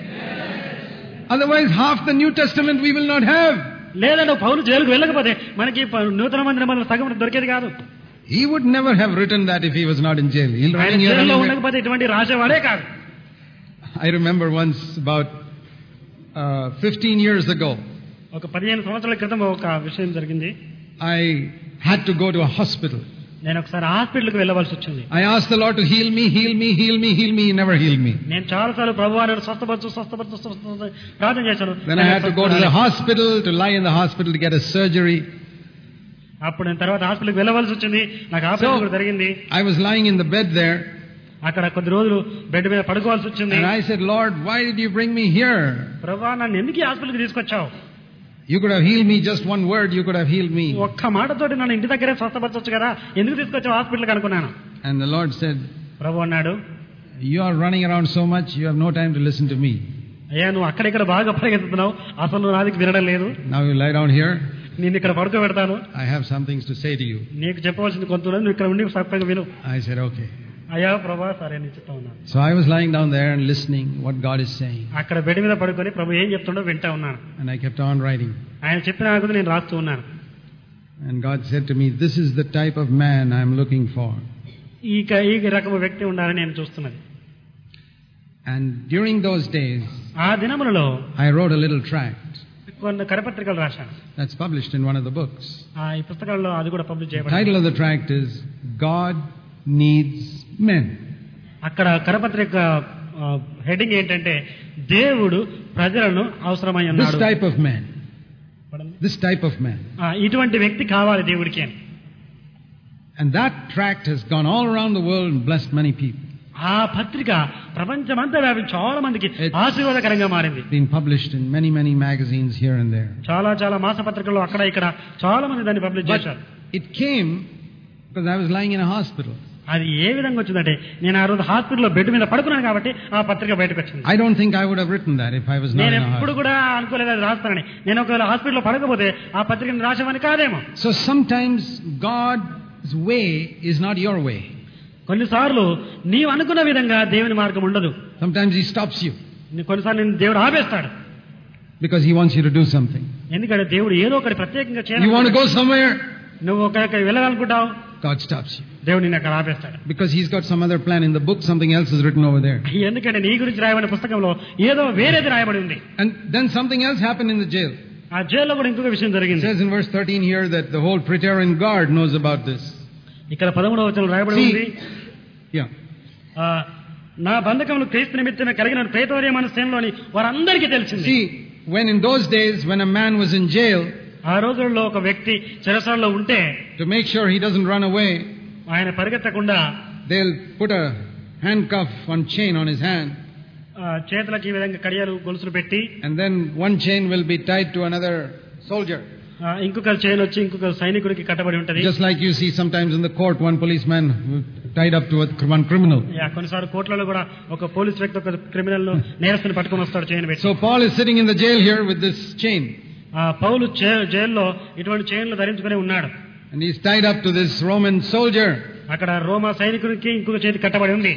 Otherwise half the New Testament we will not have. లేదంటే పౌలు జైలుకు వెళ్ళకపోతే మనకి నూతన మందిరం సగం దొరికేది కాదు. He would never have written that if he was not in jail. He'll write here. జైల్లో ఉండకపోతే ఇటువంటి రాసేవాడే కాదు. I remember once about uh, fifteen years ago. ఒక పదిహేను సంవత్సరాల క్రితం ఒక విషయం జరిగింది. I had to go to a hospital. నేను ఒకసారి హాస్పిటల్కి వెళ్ళవలసి వచ్చింది. I asked the Lord to heal me, heal me, heal me, heal me. He never healed me. నేను చాలాసార్లు ప్రభువా నన్ను స్వస్థపరచు స్వస్థపరచు స్వస్థపరచు ప్రార్థన చేశాను. Then I had to go to the hospital, to lie in the hospital to get a surgery. అప్పుడు నేను తర్వాత హాస్పిటల్కి వెళ్ళవలసి వచ్చింది. నాకు ఆపరేషన్ కూడా జరిగింది. I was lying in the bed there. అక్కడ కొద్ది రోజులు బెడ్ మీద పడుకోవాల్సి వచ్చింది. And I said, Lord, why did you bring me here? ప్రభువా నన్ను ఎందుకు ఈ హాస్పిటల్కి తీసుకొచ్చావు? You could have healed me, just one word, you could have healed me. ఒక్క మాటతోటి నన్ను ఇంటి దగ్గరే స్వస్థపరచొచ్చు కదా, ఎందుకు తీసుకొచ్చావు హాస్పిటల్కి అనుకున్నాను. And the Lord said, ప్రభు అన్నాడు, you are running around so much, you have no time to listen to me. అయ్యా నువ్వు అక్కడిక్కడ బాగా పరిగెత్తుతున్నావు, అసలు నువ్వు నాదికి వినడం లేదు. Now you lie down here. నేను ఇక్కడ పడుకోబెడతాను. I have some things to say to you. నీకు చెప్పవలసింది కొంత నువ్వు ఇక్కడ ఉండి చక్కగా విను. I said, okay. అయ్యా ప్రభా సరే నేను చెప్తా ఉన్నాను. So I was lying down there and listening what God is saying. అక్కడ బెడ్ మీద పడుకొని ప్రభు ఏం చెప్తుండో వింటా ఉన్నాను. And I kept on writing. ఆయన చెప్పిన కొద్దీ నేను రాస్తూ ఉన్నాను. And God said to me, this is the type of man I am looking for. ఈ ఈ రకము వ్యక్తి ఉండాలని నేను చూస్తున్నది. And during those days, ఆ దినములలో I wrote a little tract. కొన్ని కరపత్రికలు రాశాను. That's published in one of the books. ఆ ఈ పుస్తకాల్లో అది కూడా పబ్లిష్ The చేయబడింది. title of the tract is God Needs Men. అక్కడ కరపత్రిక హెడ్డింగ్ ఏంటంటే దేవుడు ప్రజలను అవసరమై This ఉన్నాడు. type of man. This type of man. ఇటువంటి వ్యక్తి కావాలి దేవుడికి అని. And that tract has gone all around the world and blessed many people. ఆ పత్రిక ప్రపంచమంతా వ్యాపించి చాలా మందికి ఆశీర్వాదకరంగా మారింది. Been published in many many magazines here and there. చాలా చాలా మాసపత్రికల్లో అక్కడ ఇక్కడ చాలా మంది దాన్ని పబ్లిష్ చేశారు. It came because I was lying in a hospital. అది ఏ విధంగా వచ్చిందంటే నేను ఆ రోజు హాస్పిటల్లో బెడ్ మీద పడుకున్నాను కాబట్టి ఆ పత్రిక బయటకు వచ్చింది. I don't think I would have written that if I was not నేను in a ఎప్పుడు hospital. కూడా అనుకోలేదు అది రాస్తానని. నేను ఒకవేళ హాస్పిటల్లో పడకపోతే ఆ పత్రికను రాసేవాని కాదేమో. So sometimes God's way is not your way. కొన్నిసార్లు నీవు అనుకున్న విధంగా దేవుని మార్గం ఉండదు. Sometimes He stops you కొన్నిసార్లు నేను దేవుడు ఆపేస్తాడు. because He wants you to do something. ఎందుకంటే దేవుడు ఏదో ఒకటి ప్రత్యేకంగా You want to చేయాలి. go somewhere? నువ్వు ఒక వెళ్ళాలనుకుంటావు, God stops you. దేవుడు నిన్ను అక్కడ ఆపేస్తాడు. Because He's got some other plan in the book, something else is written over there. ఎందుకంటే నీ గురించి రాయబడిన పుస్తకంలో ఏదో వేరేది రాయబడి ఉంది. And then something else happened in the jail. ఆ జైల్లో కూడా ఇంకొక విషయం It జరిగింది. says in verse thirteen here that the whole Praetorian Guard knows about this. ఇక్కడ పదమూడవ వచనంలో రాయబడి ఉంది, See, yeah. ఆ, నా బంధకములు క్రీస్తు నిమిత్తమే కలిగిన ప్రేతోర్యమైన శ్రేణిలోని వారందరికీ తెలిసింది. See, when in those days when a man was in jail, ఆ రోజుల్లో ఒక వ్యక్తి చెరసాలలో ఉంటే to make sure he doesn't run away, ఆయన పరిగెత్తకుండా they'll put a handcuff on chain on his hand, ఆ, చేతులకి ఈ విధంగా కడియాలు గొలుసులు పెట్టి, and then one chain will be tied to another soldier. ఆ, ఇంకొక చైన్ వచ్చి ఇంకొక సైనికుడికి కట్టబడి ఉంటది. Just like you see sometimes in the court, one policeman tied up to a, one criminal. Yeah, కొన్నిసార్లు కోర్టులలో కూడా ఒక పోలీస్ వ్యక్తి ఒక క్రిమినల్ నేరస్తుని పట్టుకొని వస్తాడు చైన్ పెట్టి. So Paul is sitting in the jail here with this chain, ఆ, పౌలు జై- జైల్లో ఇటువంటి చైన్లు ధరించుకుని ఉన్నాడు. and he's tied up to this Roman soldier. అక్కడ రోమా సైనికునికి ఇంకొక చేతి కట్టబడి ఉంది.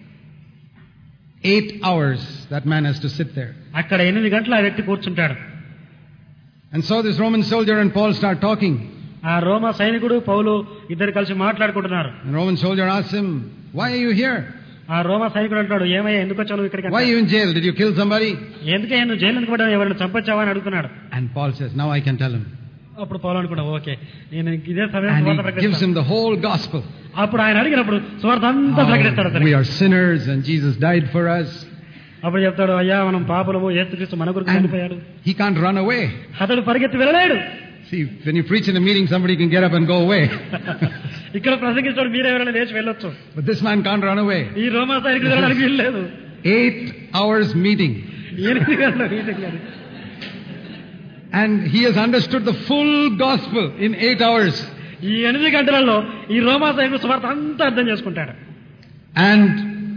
Eight hours that man has to sit there. అక్కడ ఎనిమిది గంటలు ఆ వ్యక్తి కూర్చుంటాడు. And so this Roman soldier and Paul start talking. ఆ రోమా సైనికుడు పౌలు ఇద్దరు కలిసి మాట్లాడుకుంటున్నారు. And Roman soldier asks him, "Why are you here? ఆ రోమా సైనికుడు అంటాడు, ఏమయ్యా ఎందుకు వచ్చావు నువ్వు ఇక్కడికి? Why are you in jail? Did you kill somebody?" ఎందుకే నువ్వు జైలు ఎందుకు పడ్డావు, ఎవరైనా చంపొచ్చావా అని అడుగుతున్నాడు. And Paul says, "Now I can tell him." అప్పుడు పౌలు అనుకున్నావు, ఓకే నేను ఇదే సమయం And సువార్త he gives ప్రకటిస్తాను. him the whole gospel. అప్పుడు ఆయన అడిగినప్పుడు సువార్త అంతా ప్రకటిస్తాడు How అతనికి. we are sinners and Jesus died for us. అప్పుడు చెప్తాడు, అయ్యా మనం పాపులము, యేసుక్రీస్తు మన కొరకు చనిపోయాడు. And he can't run away. అతడు పరిగెత్తి వెళ్ళలేడు. See, when you preach in a meeting, somebody can get up and go away. ఇక్కడ ప్రసంగించాడు, మీరే ఎవరైనా లేచి వెళ్ళొచ్చు. But this man can't run away. ఈ రోమా సైనికుడు వెళ్ళడానికి వీల్లేదు. Eight hours meeting. ఎనిమిది గంటల మీటింగ్ అది. And he has understood the full gospel in eight hours. ఈ ఎనిమిది గంటలలో ఈ రోమా సైనికుడు సువార్త అంతా అర్థం చేసుకుంటాడు. And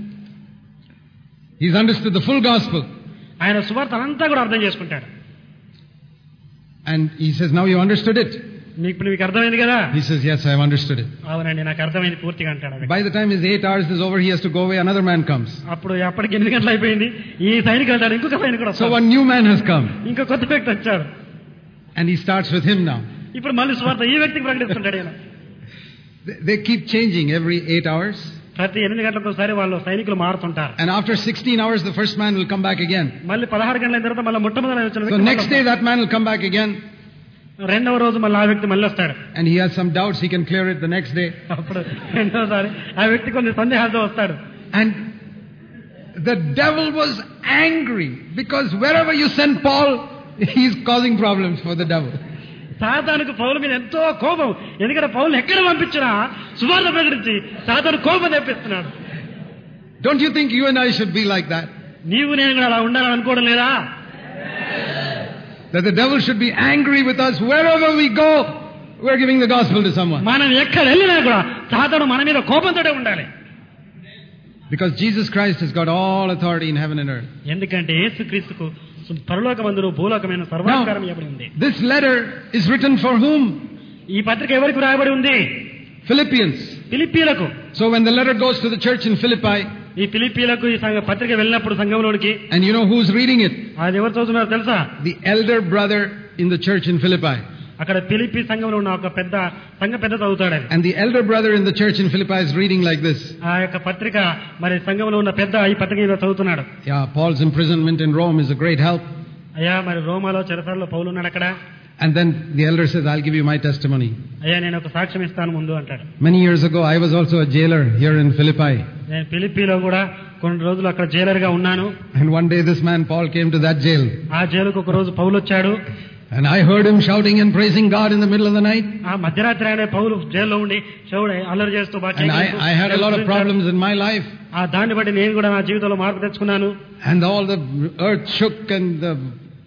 he's understood the full gospel. ఆయన సువార్త అంతా కూడా అర్థం చేసుకుంటాడు. And he says, "Now you understood it?" నీకు మీకు అర్థమైంది కదా? He says, "Yes, I have understood it." అవునండి నాకు అర్థమైంది పూర్తిగా అంటాడు. అది. By the time his eight hours is over, he has to go away. Another man comes. అప్పుడు అప్పటికి ఎనిమిది గంటలు అయిపోయింది. ఈ సైనికుడు అంటాడు, ఇంకొక సైనికుడు So వస్తాడు. one new man has come. ఇంకో కొత్త వ్యక్తి వచ్చాడు. And he starts with him now. ఇప్పుడు మళ్ళీ సువార్త ఈ వ్యక్తికి ప్రకటిస్తుంటాడు. ఈయన They- They keep changing every eight hours. ప్రతి ఎనిమిది గంటలకు ఒకసారి వాళ్ళు సైనికులు మారుతుంటారు. And after sixteen hours, the first man will come back again. మళ్ళీ పదహారు గంటల తర్వాత మళ్ళీ మొట్టమొదటి వచ్చిన So వ్యక్తి next day, that man will come back again. రెండవ రోజు మళ్ళీ ఆ వ్యక్తి మళ్ళీ వస్తాడు. And he has some doubts. He can clear it the next day. అప్పుడు రెండవసారి ఆ వ్యక్తి కొన్ని సందేహాలతో వస్తాడు. And the devil was angry because wherever you send Paul, he's causing problems for the devil. సాతానుకు పౌలు మీద ఎంతో కోపం. ఎందుకంటే పౌలు ఎక్కడ పంపించినా సువార్త ప్రకటించి సాతాను కోపం తెప్పిస్తున్నాడు. Don't you think you and I should be like that? నీవు నేను కూడా అలా ఉండాలని అనుకోవడం లేదా? That the devil should be angry with us wherever we go. We're giving the gospel to someone. మనం ఎక్కడ వెళ్ళినా కూడా సాతాను మన మీద కోపంతో ఉండాలి. Because Jesus Christ has got all authority in heaven and earth. ఎందుకంటే యేసుక్రీస్తుకు పరలోకమందును భూలోకమైన సర్వాధికారం ఇవ్వబడి ఉంది. This letter is written for whom? ఈ పత్రిక ఎవరికి రాయబడి ఉంది? Philippians. ఫిలిప్పీలకు. So when the letter goes to the church in Philippi, ఈ ఫిలిప్పీలకు ఈ సంఘ పత్రిక వెళ్ళినప్పుడు సంఘంలోనికి, and you know who's reading it? అది ఎవరు చదువుతున్నారు తెలుసా? The elder brother in the church in Philippi. అక్కడ ఫిలిప్పీ సంఘంలో ఉన్న ఒక పెద్ద సంఘ పెద్ద చదువుతాడు. అది. And the elder brother in the church in Philippi is reading like this. ఆ యొక్క పత్రిక మరి సంఘంలో ఉన్న పెద్ద ఈ పత్రిక ఇలా చదువుతున్నాడు. Yeah, Paul's imprisonment in Rome is a great help. అయ్యా మరి రోమాలో చెరసాలలో పౌలు ఉన్నాడు అక్కడ. And then the elder says, "I'll give you my testimony." అయ్యా నేను ఒక సాక్ష్యం ఇస్తాను ముందు అంటాడు. Many years ago, I was also a jailer here in Philippi. నేను ఫిలిప్పీలో కూడా కొన్ని రోజులు అక్కడ జైలర్ గా ఉన్నాను. And one day this man Paul came to that jail. ఆ జైలుకు ఒక రోజు పౌలు వచ్చాడు. And I heard him shouting and praising God in the middle of the night. ఆ మధ్యరాత్రి ఆయన పౌలు జైల్లో ఉండి చెవుడు అల్లరి చేస్తూ బాగా And I, I had a lot of problems in my life. ఆ దాన్ని బట్టి నేను కూడా నా జీవితంలో మార్పు తెచ్చుకున్నాను. And all the earth shook and the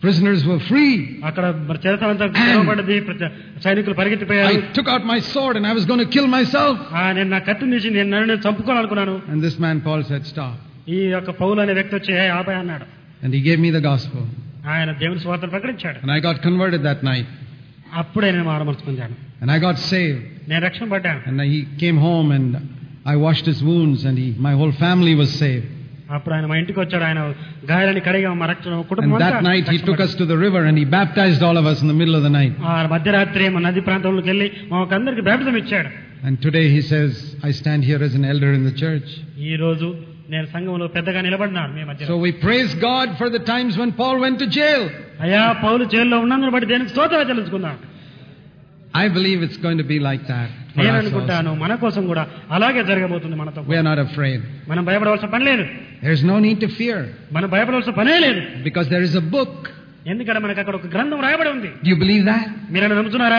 Prisoners were free. అక్కడ మరి చెరసాలంతా తెరవబడింది. సైనికులు పరిగెత్తిపోయారు. I took out my sword and I was going to kill myself. ఆ నేను నా కత్తిని తీసి నేను నన్ను చంపుకోవాలనుకున్నాను. And this man Paul said, stop. ఈ యొక్క పౌలు అనే వ్యక్తి వచ్చి ఆపే అన్నాడు. And he gave me the gospel. ఆయన దేవుని సువార్తను ప్రకటించాడు. And I got converted that night. అప్పుడే నేను మారమర్చుకున్నాను. And I got saved. నేను రక్షణ పడ్డాను. And he came home and I washed his wounds and he, my whole family was saved. అప్పుడు ఆయన మా ఇంటికి వచ్చాడు. ఆయన గాయాలని కడిగా మా రక్షణ కుటుంబం అంతా. And that night he took us to the river and he baptized all of us in the middle of the night. ఆ మధ్యరాత్రి మా నది ప్రాంతంలోకి వెళ్ళి మాకందరికి బాప్టిజం ఇచ్చాడు. And today he says, I stand here as an elder in the church. ఈ రోజు నేను సంఘంలో పెద్దగా నిలబడినాను మీ మధ్య. So we praise God for the times when Paul went to jail. అయ్యా పౌలు జైల్లో ఉన్నందున బట్టి దేనికి స్తోత్రాలు చెల్లించుకున్నాను. I believe it's going to be like that. నేను అనుకుంటాను మన కోసం కూడా అలాగే జరగబోతుంది మనతో. We are not afraid. మనం భయపడవలసిన పని లేదు. There is no need to fear. మనం భయపడవలసిన పనే లేదు. Because there is a book. ఎందుకంటే మనకు అక్కడ ఒక గ్రంథం రాయబడి ఉంది. Do you believe that? మీరు నమ్ముతున్నారా?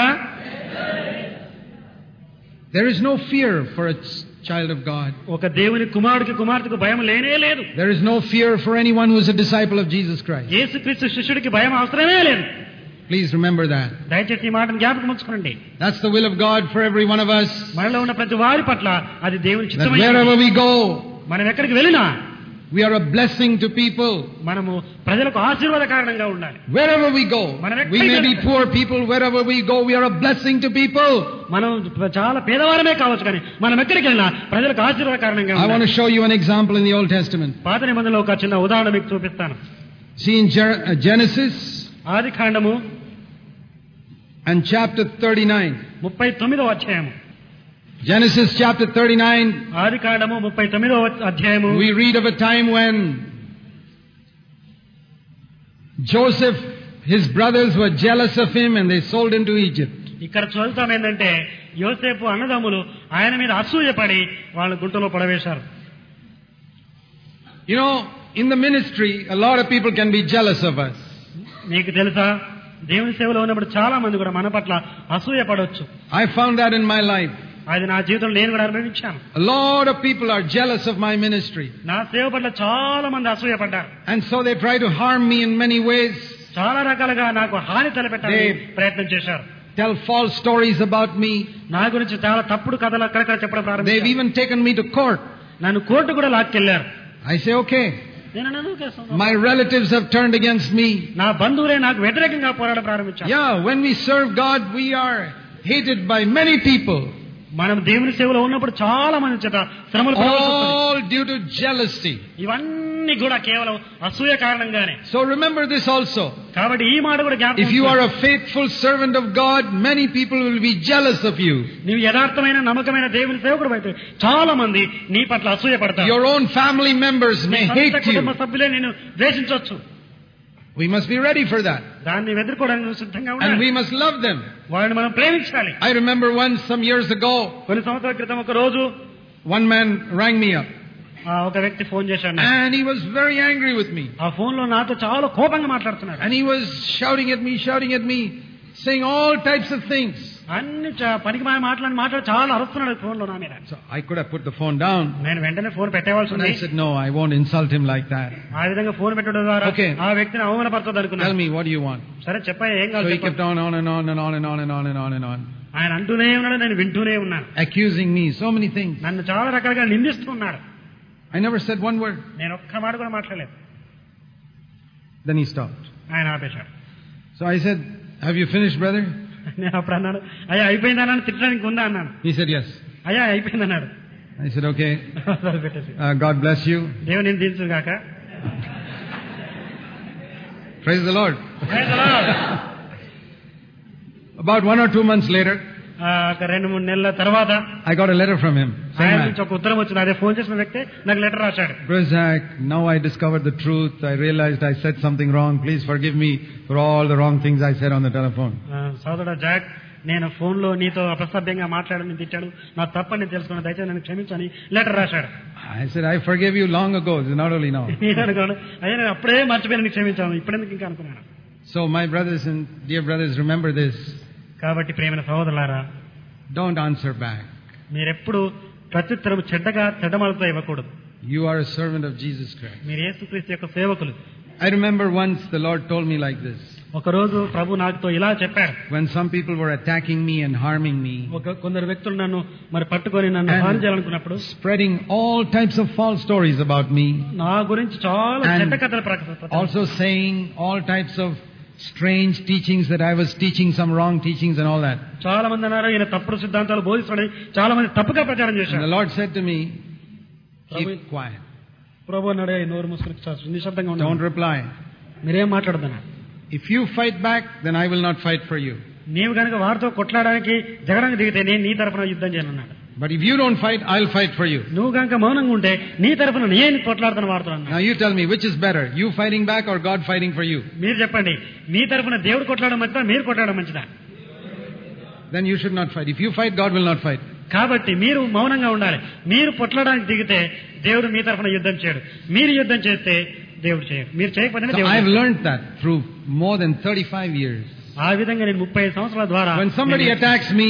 There is no fear for a child of God. ఒక దేవుని కుమారుడికి కుమార్తెకు భయం లేనే లేదు. There is no fear for anyone who is a disciple of Jesus Christ. యేసుక్రీస్తు శిష్యుడికి భయం అవసరమే లేదు. Please remember that. దయచేసి ఈ మాటను జ్ఞాపకం ఉంచుకోండి. That's the will of God for every one of us. మనలో ఉన్న ప్రతి వారి పట్ల అది దేవుని That చిత్తమైనది. wherever we go, మనం ఎక్కడికి వెళ్ళినా we are a blessing to people. మనము ప్రజలకు ఆశీర్వాద కారణంగా ఉండాలి. Wherever we go, we may be poor people. Wherever we go, we are a blessing to people. మనం చాలా పేదవారమే కావచ్చు కానీ మనం ఎక్కడికి వెళ్ళినా ప్రజలకు ఆశీర్వాద కారణంగా I want ఉండాలి. to show you an example in the Old Testament. పాత నిబంధనలో ఒక చిన్న ఉదాహరణ మీకు చూపిస్తాను. See in Jer- uh, Genesis ఆదికాండము and chapter thirty-nine. ముప్పై తొమ్మిదవ అధ్యాయము. Genesis chapter thirty-nine. ఆదికాండము ముప్పై తొమ్మిదవ అధ్యాయము. We read of a time when Joseph, his brothers were jealous of him and they sold him to Egypt. ఇక్కడ చదువుతాం ఏంటంటే యోసేపు అన్నదమ్ములు ఆయన మీద అసూయపడి వాళ్ళ గుంటలో పడవేశారు. You know, in the ministry, a lot of people can be jealous of us. మీకు తెలుసా దేవుని సేవలో ఉన్నప్పుడు చాలా మంది కూడా మన పట్ల అసూయ పడవచ్చు. I found that in my life. అది నా జీవితంలో నేను కూడా అనుభవించాను. A lot of people are jealous of my ministry. నా సేవ పట్ల చాలా మంది అసూయ పడ్డారు. And so they try to harm me in many ways. చాలా రకాలుగా నాకు హాని తలపెట్టాలని ప్రయత్నం చేశారు. Tell false stories about me. నా గురించి చాలా తప్పుడు కథలు అక్కడక్కడ చెప్పడం They've ప్రారంభించారు. even taken me to court. నన్ను కోర్టు కూడా లాక్కెళ్లారు. I say, okay. My relatives have turned against me. నా బంధువులే నాకు వ్యతిరేకంగా పోరాడ ప్రారంభించారు. Yeah, when we serve God, we are hated by many people. మనం దేవుని సేవలో ఉన్నప్పుడు చాలా మంది చేత శ్రమలు పడవలసి వస్తుంది. All due to jealousy. ఇవన్నీ కూడా కేవలం అసూయ కారణంగానే. So remember this also. కాబట్టి ఈ మాట కూడా జ్ఞాపకం If you are a faithful servant of God, many people will be jealous of you. నీవు యథార్థమైన నమ్మకమైన దేవుని సేవకుడు అయితే చాలా మంది నీ పట్ల అసూయ పడతారు. Your own family members may hate you. కుటుంబ సభ్యులే నిన్ను ద్వేషించవచ్చు. We must be ready for that. దాన్ని ఎదుర్కోవడానికి నువ్వు సిద్ధంగా And ఉండాలి. we must love them. వాళ్ళని మనం ప్రేమించాలి. I remember once, some years ago, కొన్ని సంవత్సరాల క్రితం ఒక రోజు one man rang me up. ఆ ఒక వ్యక్తి ఫోన్ చేశాడు. And he was very angry with me. ఆ ఫోన్ లో నాతో చాలా కోపంగా మాట్లాడుతున్నాడు. And he was shouting at me, shouting at me, saying all types of things. అన్ని పనికి మాట్లాడి మాట్లాడి చాలా అరుస్తున్నాడు ఫోన్ లో నా మీద. So I could have put the phone down. నేను వెంటనే ఫోన్ పెట్టేవాల్సి And ఉంది. I said, no, I won't insult him like that. ఆ విధంగా ఫోన్ పెట్టడం ద్వారా Okay. ఆ వ్యక్తిని అవమానపరచదు అనుకున్నాను. Tell me, what do you want? సరే చెప్పా ఏం So కావాలి he kept on, on and on and on and on and on and on and on. ఆయన అంటూనే ఉన్నాడు, నేను వింటూనే ఉన్నాను. Accusing me, so many things. నన్ను చాలా రకాలుగా నిందిస్తున్నాడు. I never said one word. నేను ఒక్క మాట కూడా మాట్లాడలేదు. Then he stopped. ఆయన ఆపేశాడు. So I said, have you finished, brother? నేను అప్పుడు అన్నాడు, అయ్యా అయిపోయింది అన్నాను, తిట్టడానికి ఉందా అన్నాను. He said, yes. అయ్యా అయిపోయింది అన్నాడు. I said, okay. సరే పెట్టేసి. Uh, God bless you. దేవుని దీవించును గాక. Praise the Lord. Praise the Lord. About one or two months later, ఒక రెండు మూడు నెలల తర్వాత I got a letter from him. ఆయన నుంచి ఒక ఉత్తరం వచ్చింది. అదే ఫోన్ చేసిన వ్యక్తి నాకు లెటర్ రాశాడు. Brother Zach, now I discovered the truth. I realized I said something wrong. Please forgive me for all the wrong things I said on the telephone. సోదరుడు జాక్, నేను ఫోన్ లో నీతో అప్రసభ్యంగా మాట్లాడని తిట్టాడు, నా తప్పని తెలుసుకున్న, దయచేసి నన్ను క్షమించని లెటర్ రాశాడు. I said, I forgave you long ago. It's not only now. నేను అనుకోను, అయ్యా నేను అప్పుడే మర్చిపోయి క్షమించాను, ఇప్పుడెందుకు ఇంకా అనుకున్నాను. So my brothers and dear brothers, remember this. కాబట్టి ప్రేమైన సహోదరులారా, don't answer back. మీరెప్పుడు ప్రత్యుత్తరం చెడ్డగా చెడ్డమాలతో ఇవ్వకూడదు. You are a servant of Jesus Christ. మీరు యేసుక్రీస్తు యొక్క సేవకులు. I remember once the Lord told me like this. ఒక రోజు ప్రభు నాతో ఇలా చెప్పారు. When some people were attacking me and harming me, ఒక కొందరు వ్యక్తులు నన్ను మరి పట్టుకొని నన్ను హాని చేయాలనుకున్నప్పుడు, spreading all types of false stories about me, నా గురించి చాలా చెడ్డ కథలు ప్రకటిస్తారు, also saying all types of strange teachings that I was teaching some wrong teachings and all that. చాలా మంది అన్నారు ఈయన తప్పుడు సిద్ధాంతాలు బోధిస్తాడని చాలా మంది తప్పుగా ప్రచారం చేశారు. And the Lord said to me, keep quiet. ప్రభు అన్నాడు, నోరు మూసుకుని నిశ్శబ్దంగా ఉండండి. Don't reply. మీరేం మాట్లాడదన్నా. If you fight back, then I will not fight for you. నీవు కనుక వారితో కొట్లాడడానికి జగడానికి దిగితే నేను నీ తరఫున యుద్ధం చేయనన్నాడు. But if you don't fight, I'll fight for you. నువ్వు కనుక మౌనంగా ఉంటే నీ తరఫున నేను కొట్లాడుతాను వారితో అన్నాడు. Now you tell me, which is better, you fighting back or God fighting for you? మీరు చెప్పండి, మీ తరఫున దేవుడు కొట్లాడడం మంచిదా, మీరు కొట్లాడడం మంచిదా? Then you should not fight. If you fight, God will not fight. కాబట్టి మీరు మౌనంగా ఉండాలి. మీరు కొట్లాడడానికి దిగితే దేవుడు మీ తరఫున యుద్ధం చేయడు, మీరు యుద్ధం చేస్తే దేవుడు చేయడు. మీరు చేయకపోతే So I have learned that through more than thirty-five years. ఆ విధంగా నేను ముప్పై సంవత్సరాల ద్వారా When somebody attacks me,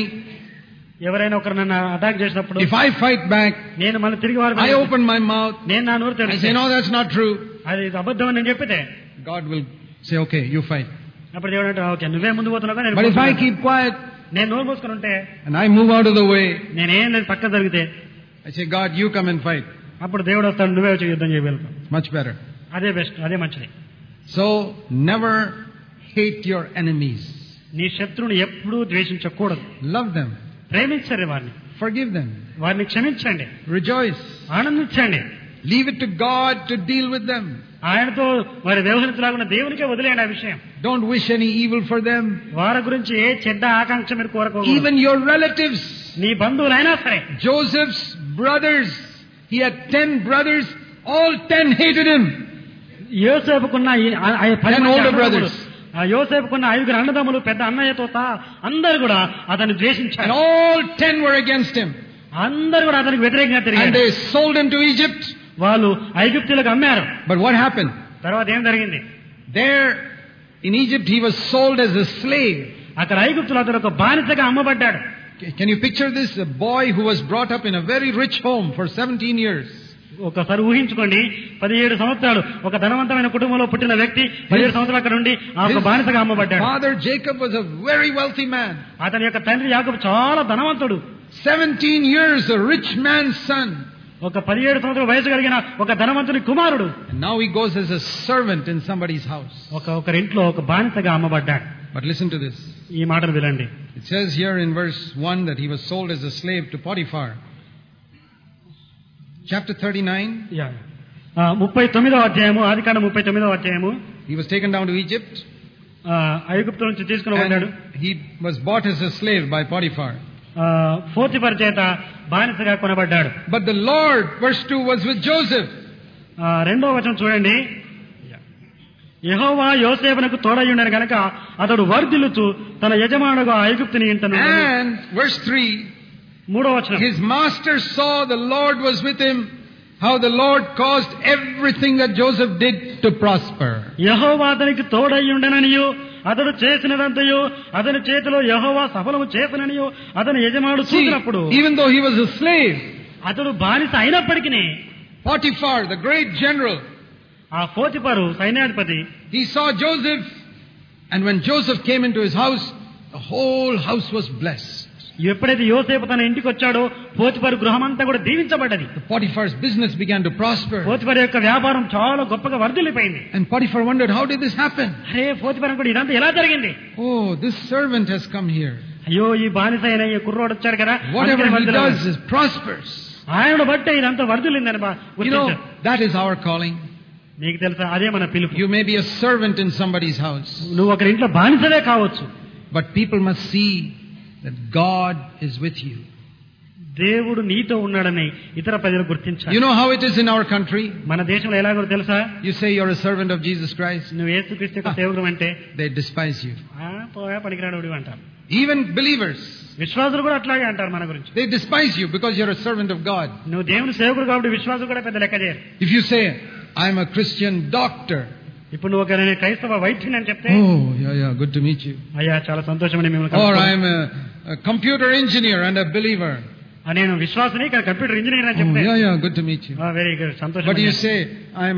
ఎవరైనా ఒకరు నన్ను అటాక్ చేసినప్పుడు, if I fight back, నేను మళ్ళీ తిరిగి వారి I open my mouth, నేను నా నోరు I తెరిచి say, no, that's not true. అది అబద్ధం అని నేను చెప్పితే God will say, okay, you fight. అప్పుడు దేవుడు అంటే ఓకే నువ్వే ముందు పోతున్నావు. But if I keep quiet నేను నోరు మూసుకుని ఉంటే and I move out of the way, నేనేం లేదు పక్క జరిగితే, I say, God, you come and fight. అప్పుడు దేవుడు వస్తాడు, నువ్వే వచ్చి యుద్ధం చేయగలుగుతావు. Much better. అదే బెస్ట్, అదే మంచిది. So never hate your enemies. నీ శత్రువుని ఎప్పుడూ ద్వేషించకూడదు. Love them. ప్రేమించండి వారిని, Forgive them. వారిని క్షమించండి, Rejoice. ఆనందించండి. Leave it to God to deal with them. ఆయనతో వారి వ్యవహరించలాగున్న దేవునికే వదిలేయండి ఆ విషయం. Don't wish any evil for them. వారి గురించి ఏ చెడ్డ ఆకాంక్ష మీరు కోరకూడదు. Even your relatives. నీ బంధువులైనా సరే. Joseph's brothers, he had ten brothers, all ten hated him. యోసేపుకున్న ఈ- ఆ- ఆ పది Ten మంది older అన్నదమ్ములు, brothers. ఆ యోసేపుకున్న ఐదుగురు అన్నదమ్ములు పెద్ద అన్నయ్యతో సహా అందరు కూడా అతన్ని And ద్వేషించారు. all ten were against him. అందరు కూడా అతనికి వ్యతిరేకంగా And తిరిగారు. they sold him to Egypt. వాళ్ళు ఐగుప్తులకు అమ్మారు. But what happened? తర్వాత ఏం జరిగింది? There in Egypt he was sold as a slave. అక్కడ ఐగుప్తులు అతను ఒక బానిసగా అమ్మబడ్డాడు. Can you picture this? A boy who was brought up in a very rich home for seventeen years. ఒకసారి ఊహించుకోండి, పదిహేడు సంవత్సరాలు ఒక ధనవంతమైన కుటుంబంలో పుట్టిన వ్యక్తి పదిహేడు సంవత్సరాలు అక్కడ నుండి ఆ ఒక బానిసగా అమ్మబడ్డాడు. Father Jacob was a very wealthy man. అతని యొక్క తండ్రి యాకోబు చాలా ధనవంతుడు. seventeen years, a rich man's son. ఒక పదిహేడు సంవత్సరాల వయసు కలిగిన ఒక ధనవంతుని కుమారుడు. And now he goes as a servant in somebody's house. ఒక ఒకరింట్లో ఒక బానిసగా అమ్మబడ్డాడు. But listen to this. ఈ మాటను వినండి. It says here in verse one that he was sold as a slave to Potiphar. Chapter thirty-nine. Yeah. ఆ, ముప్పై తొమ్మిదవ అధ్యాయము, ఆదికాండం ముప్పై తొమ్మిదవ అధ్యాయము. He was taken down to Egypt. ఆ, ఐగుప్తు నుంచి తీసుకుని వెళ్ళాడు. And he was bought as a slave by Potiphar. Potiphar చేత బానిసగా కొనబడ్డాడు. But the Lord, verse two, was with Joseph. ఆ, రెండవ వచనం చూడండి. యెహోవా యోసేపునకు తోడయ్యుండెను గనక అతడు వర్ధిల్లుచు తన యజమానుగా ఐగుప్తుని ఇంటను. And verse three, మూడవ వచనం. his master saw the Lord was with him, how the Lord caused everything that Joseph did to prosper. యెహోవా అతనికి తోడయ్యుండెననియు అతడు చేసినదంతయు అతని చేతిలో యెహోవా సఫలము చేసిననియు అతని యజమానుడు See, చూసినప్పుడు, even though he was a slave, అతడు బానిస అయినప్పటికీ Potiphar, the great general, ఆ పోతిఫరు సైన్యాధిపతి he saw Joseph, and when Joseph came into his house, the whole house was blessed. ఎప్పుడైతే యోసేపు తన ఇంటికి వచ్చాడో పోతిఫరు గృహమంతా కూడా దీవించబడ్డది. The Potiphar's business began to prosper. Potiphar యొక్క వ్యాపారం చాలా గొప్పగా వర్ధిల్లిపోయింది. And Potiphar wondered, how did this happen? అరే పోతిఫరు కూడా ఇదంతా ఎలా జరిగింది? Oh, this servant has come here. అయ్యో ఈ బానిస అయిన ఈ కుర్రోడు వచ్చాడు కదా, Whatever అందుకని he వర్ధిల్లింది. does is prospers. ఆయనను బట్టే ఇదంతా వర్ధిల్లిందని బా- You know, గుర్తించాడు. that is our calling. నీకు తెలుసా, అదే మన పిలుపు. You may be a servant in somebody's house, నువ్వు ఒకరి ఇంట్లో బానిసలే కావచ్చు, but people must see that God is with you. దేవుడు నీతో ఉన్నాడని ఇతర ప్రజలు గుర్తించాలి. You know how it is in our country? మన దేశంలో ఎలాగో తెలుసా, You say you're a servant of Jesus Christ, నువ్వు యేసుక్రీస్తు యొక్క సేవకుడు అంటే they despise you. ఆ, పోయా పనికిరాడు అంటారు. Even believers, విశ్వాసులు కూడా అట్లాగే అంటారు మన గురించి. they despise you because you're a servant of God. నువ్వు దేవుని సేవకుడు కాబట్టి విశ్వాసులు కూడా పెద్ద లెక్క చేయరు. If you say, I'm a Christian doctor, ఇప్పుడు నువ్వు ఒక నేను క్రైస్తవ వైద్యుని అని చెప్తే, oh, yeah, yeah, good to meet you. అయ్యా చాలా సంతోషమని మిమ్మల్ని Or కలుసుకోవడం. I'm a, a computer engineer and a believer. ఆ, నేను విశ్వాసుని ఇక్కడ కంప్యూటర్ ఇంజనీర్ అని Oh, చెప్తే, yeah, yeah, good to meet you. Very good But సంతోషం. you say, I'm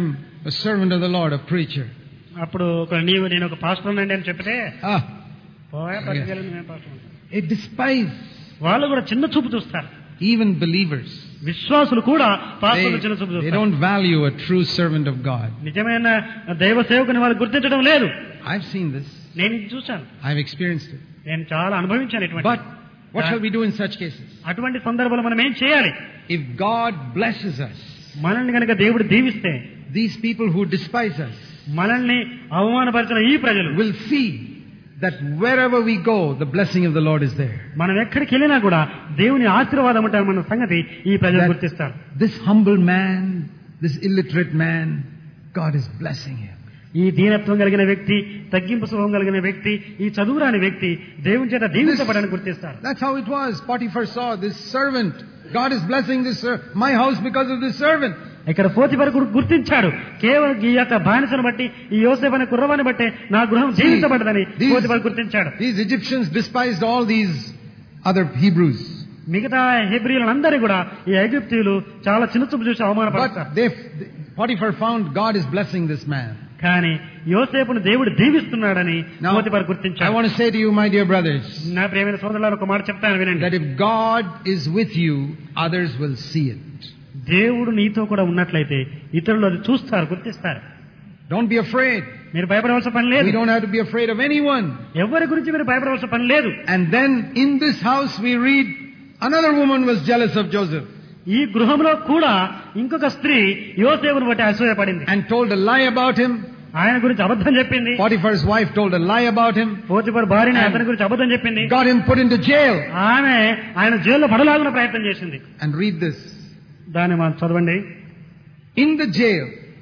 a servant of the Lord, a preacher. అప్పుడు ఒక నీవు నేను ఒక పాస్టర్ అండి అని చెప్తే Ah, పోయా పట్టుకెళ్ళి నువ్వేం పాస్టర్ అంటావు. they despise వాళ్ళు కూడా చిన్న చూపు చూస్తారు. even believers. విశ్వాసులు కూడా They, పాస్టర్లు చిన్న చూపు they చూస్తారు. don't value a true servant of God. నిజమైన దైవ సేవకుని వాళ్ళు గుర్తించడం లేదు. I've seen this. నేను ఇది చూశాను, I've experienced it. నేను చాలా అనుభవించాను ఇటువంటి. But what shall we do in such cases? అటువంటి సందర్భంలో మనం ఏం చేయాలి? If God blesses us, మనల్ని కనుక దేవుడు దీవిస్తే these people who despise us మనల్ని అవమానపరిచిన ఈ ప్రజలు will see that wherever we go, the blessing of the Lord is there. మనం ఎక్కడికి వెళ్ళినా కూడా దేవుని ఆశీర్వాదం ఉంటారు మన సంగతి ఈ ప్రజలు That గుర్తిస్తారు. this humble man, this illiterate man, God is blessing him. ఈ దీనత్వం కలిగిన వ్యక్తి, తగ్గింపు స్వభావం కలిగిన వ్యక్తి, ఈ చదువురాని వ్యక్తి దేవుని చేత దీవించబడని గుర్తిస్తారు. That's how it was. Potiphar saw this servant. God is blessing this ser- my house because of this servant. ఇక్కడ పోతిఫరు కూడా గుర్తించాడు, కేవలం ఈ యొక్క బానిసను బట్టి, ఈ యోసేపు అనే కుర్రవాన్ని బట్టి నా గృహం జీవించబడ్డదని these- పోతిఫరు గుర్తించాడు. These Egyptians despised all these other Hebrews. మిగతా హెబ్రీలందరూ కూడా ఈ ఐగుప్తీయులు చాలా చిన్నచూపు చూసి But అవమానపడతారు. they, Potiphar found God is blessing this man. కానీ యోసేపును దేవుడు దీవిస్తున్నాడని Now, పోతిఫరు I గుర్తించాడు. want to say to you, my dear brothers, నా ప్రియమైన సోదరులారా, ఒక మాట చెప్తాను వినండి. that if God is with you, others will see it. దేవుడు నీతో కూడా ఉన్నట్లయితే ఇతరులు అది చూస్తారు, గుర్తిస్తారు. Don't be afraid. మీరు భయపడవలసిన పని లేదు. We don't have to be afraid of anyone. ఎవరి గురించి మీరు భయపడవలసిన పని లేదు. And then in this house we read another woman was jealous of Joseph ఈ గృహంలో కూడా ఇంకొక స్త్రీ యోసేపును బట్టి అసూయపడింది, and told a lie about him. ఆయన గురించి అబద్ధం చెప్పింది. Potiphar's wife told a lie about him, Potiphar భార్యని అతని గురించి అబద్ధం చెప్పింది. got him put into jail. ఆమె ఆయన జైల్లో పడలాగున ప్రయత్నం చేసింది. And read this. దాన్ని మనం చదవండి. In the jail,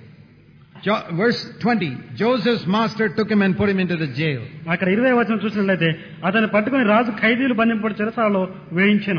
jo- verse twenty, Joseph's master took him and put him into the jail. అక్కడ ఇరవై వచనం చూసినట్లయితే అతను పట్టుకుని రాజు ఖైదీలు బంధింపడి చెరసాలలో వేయించెను.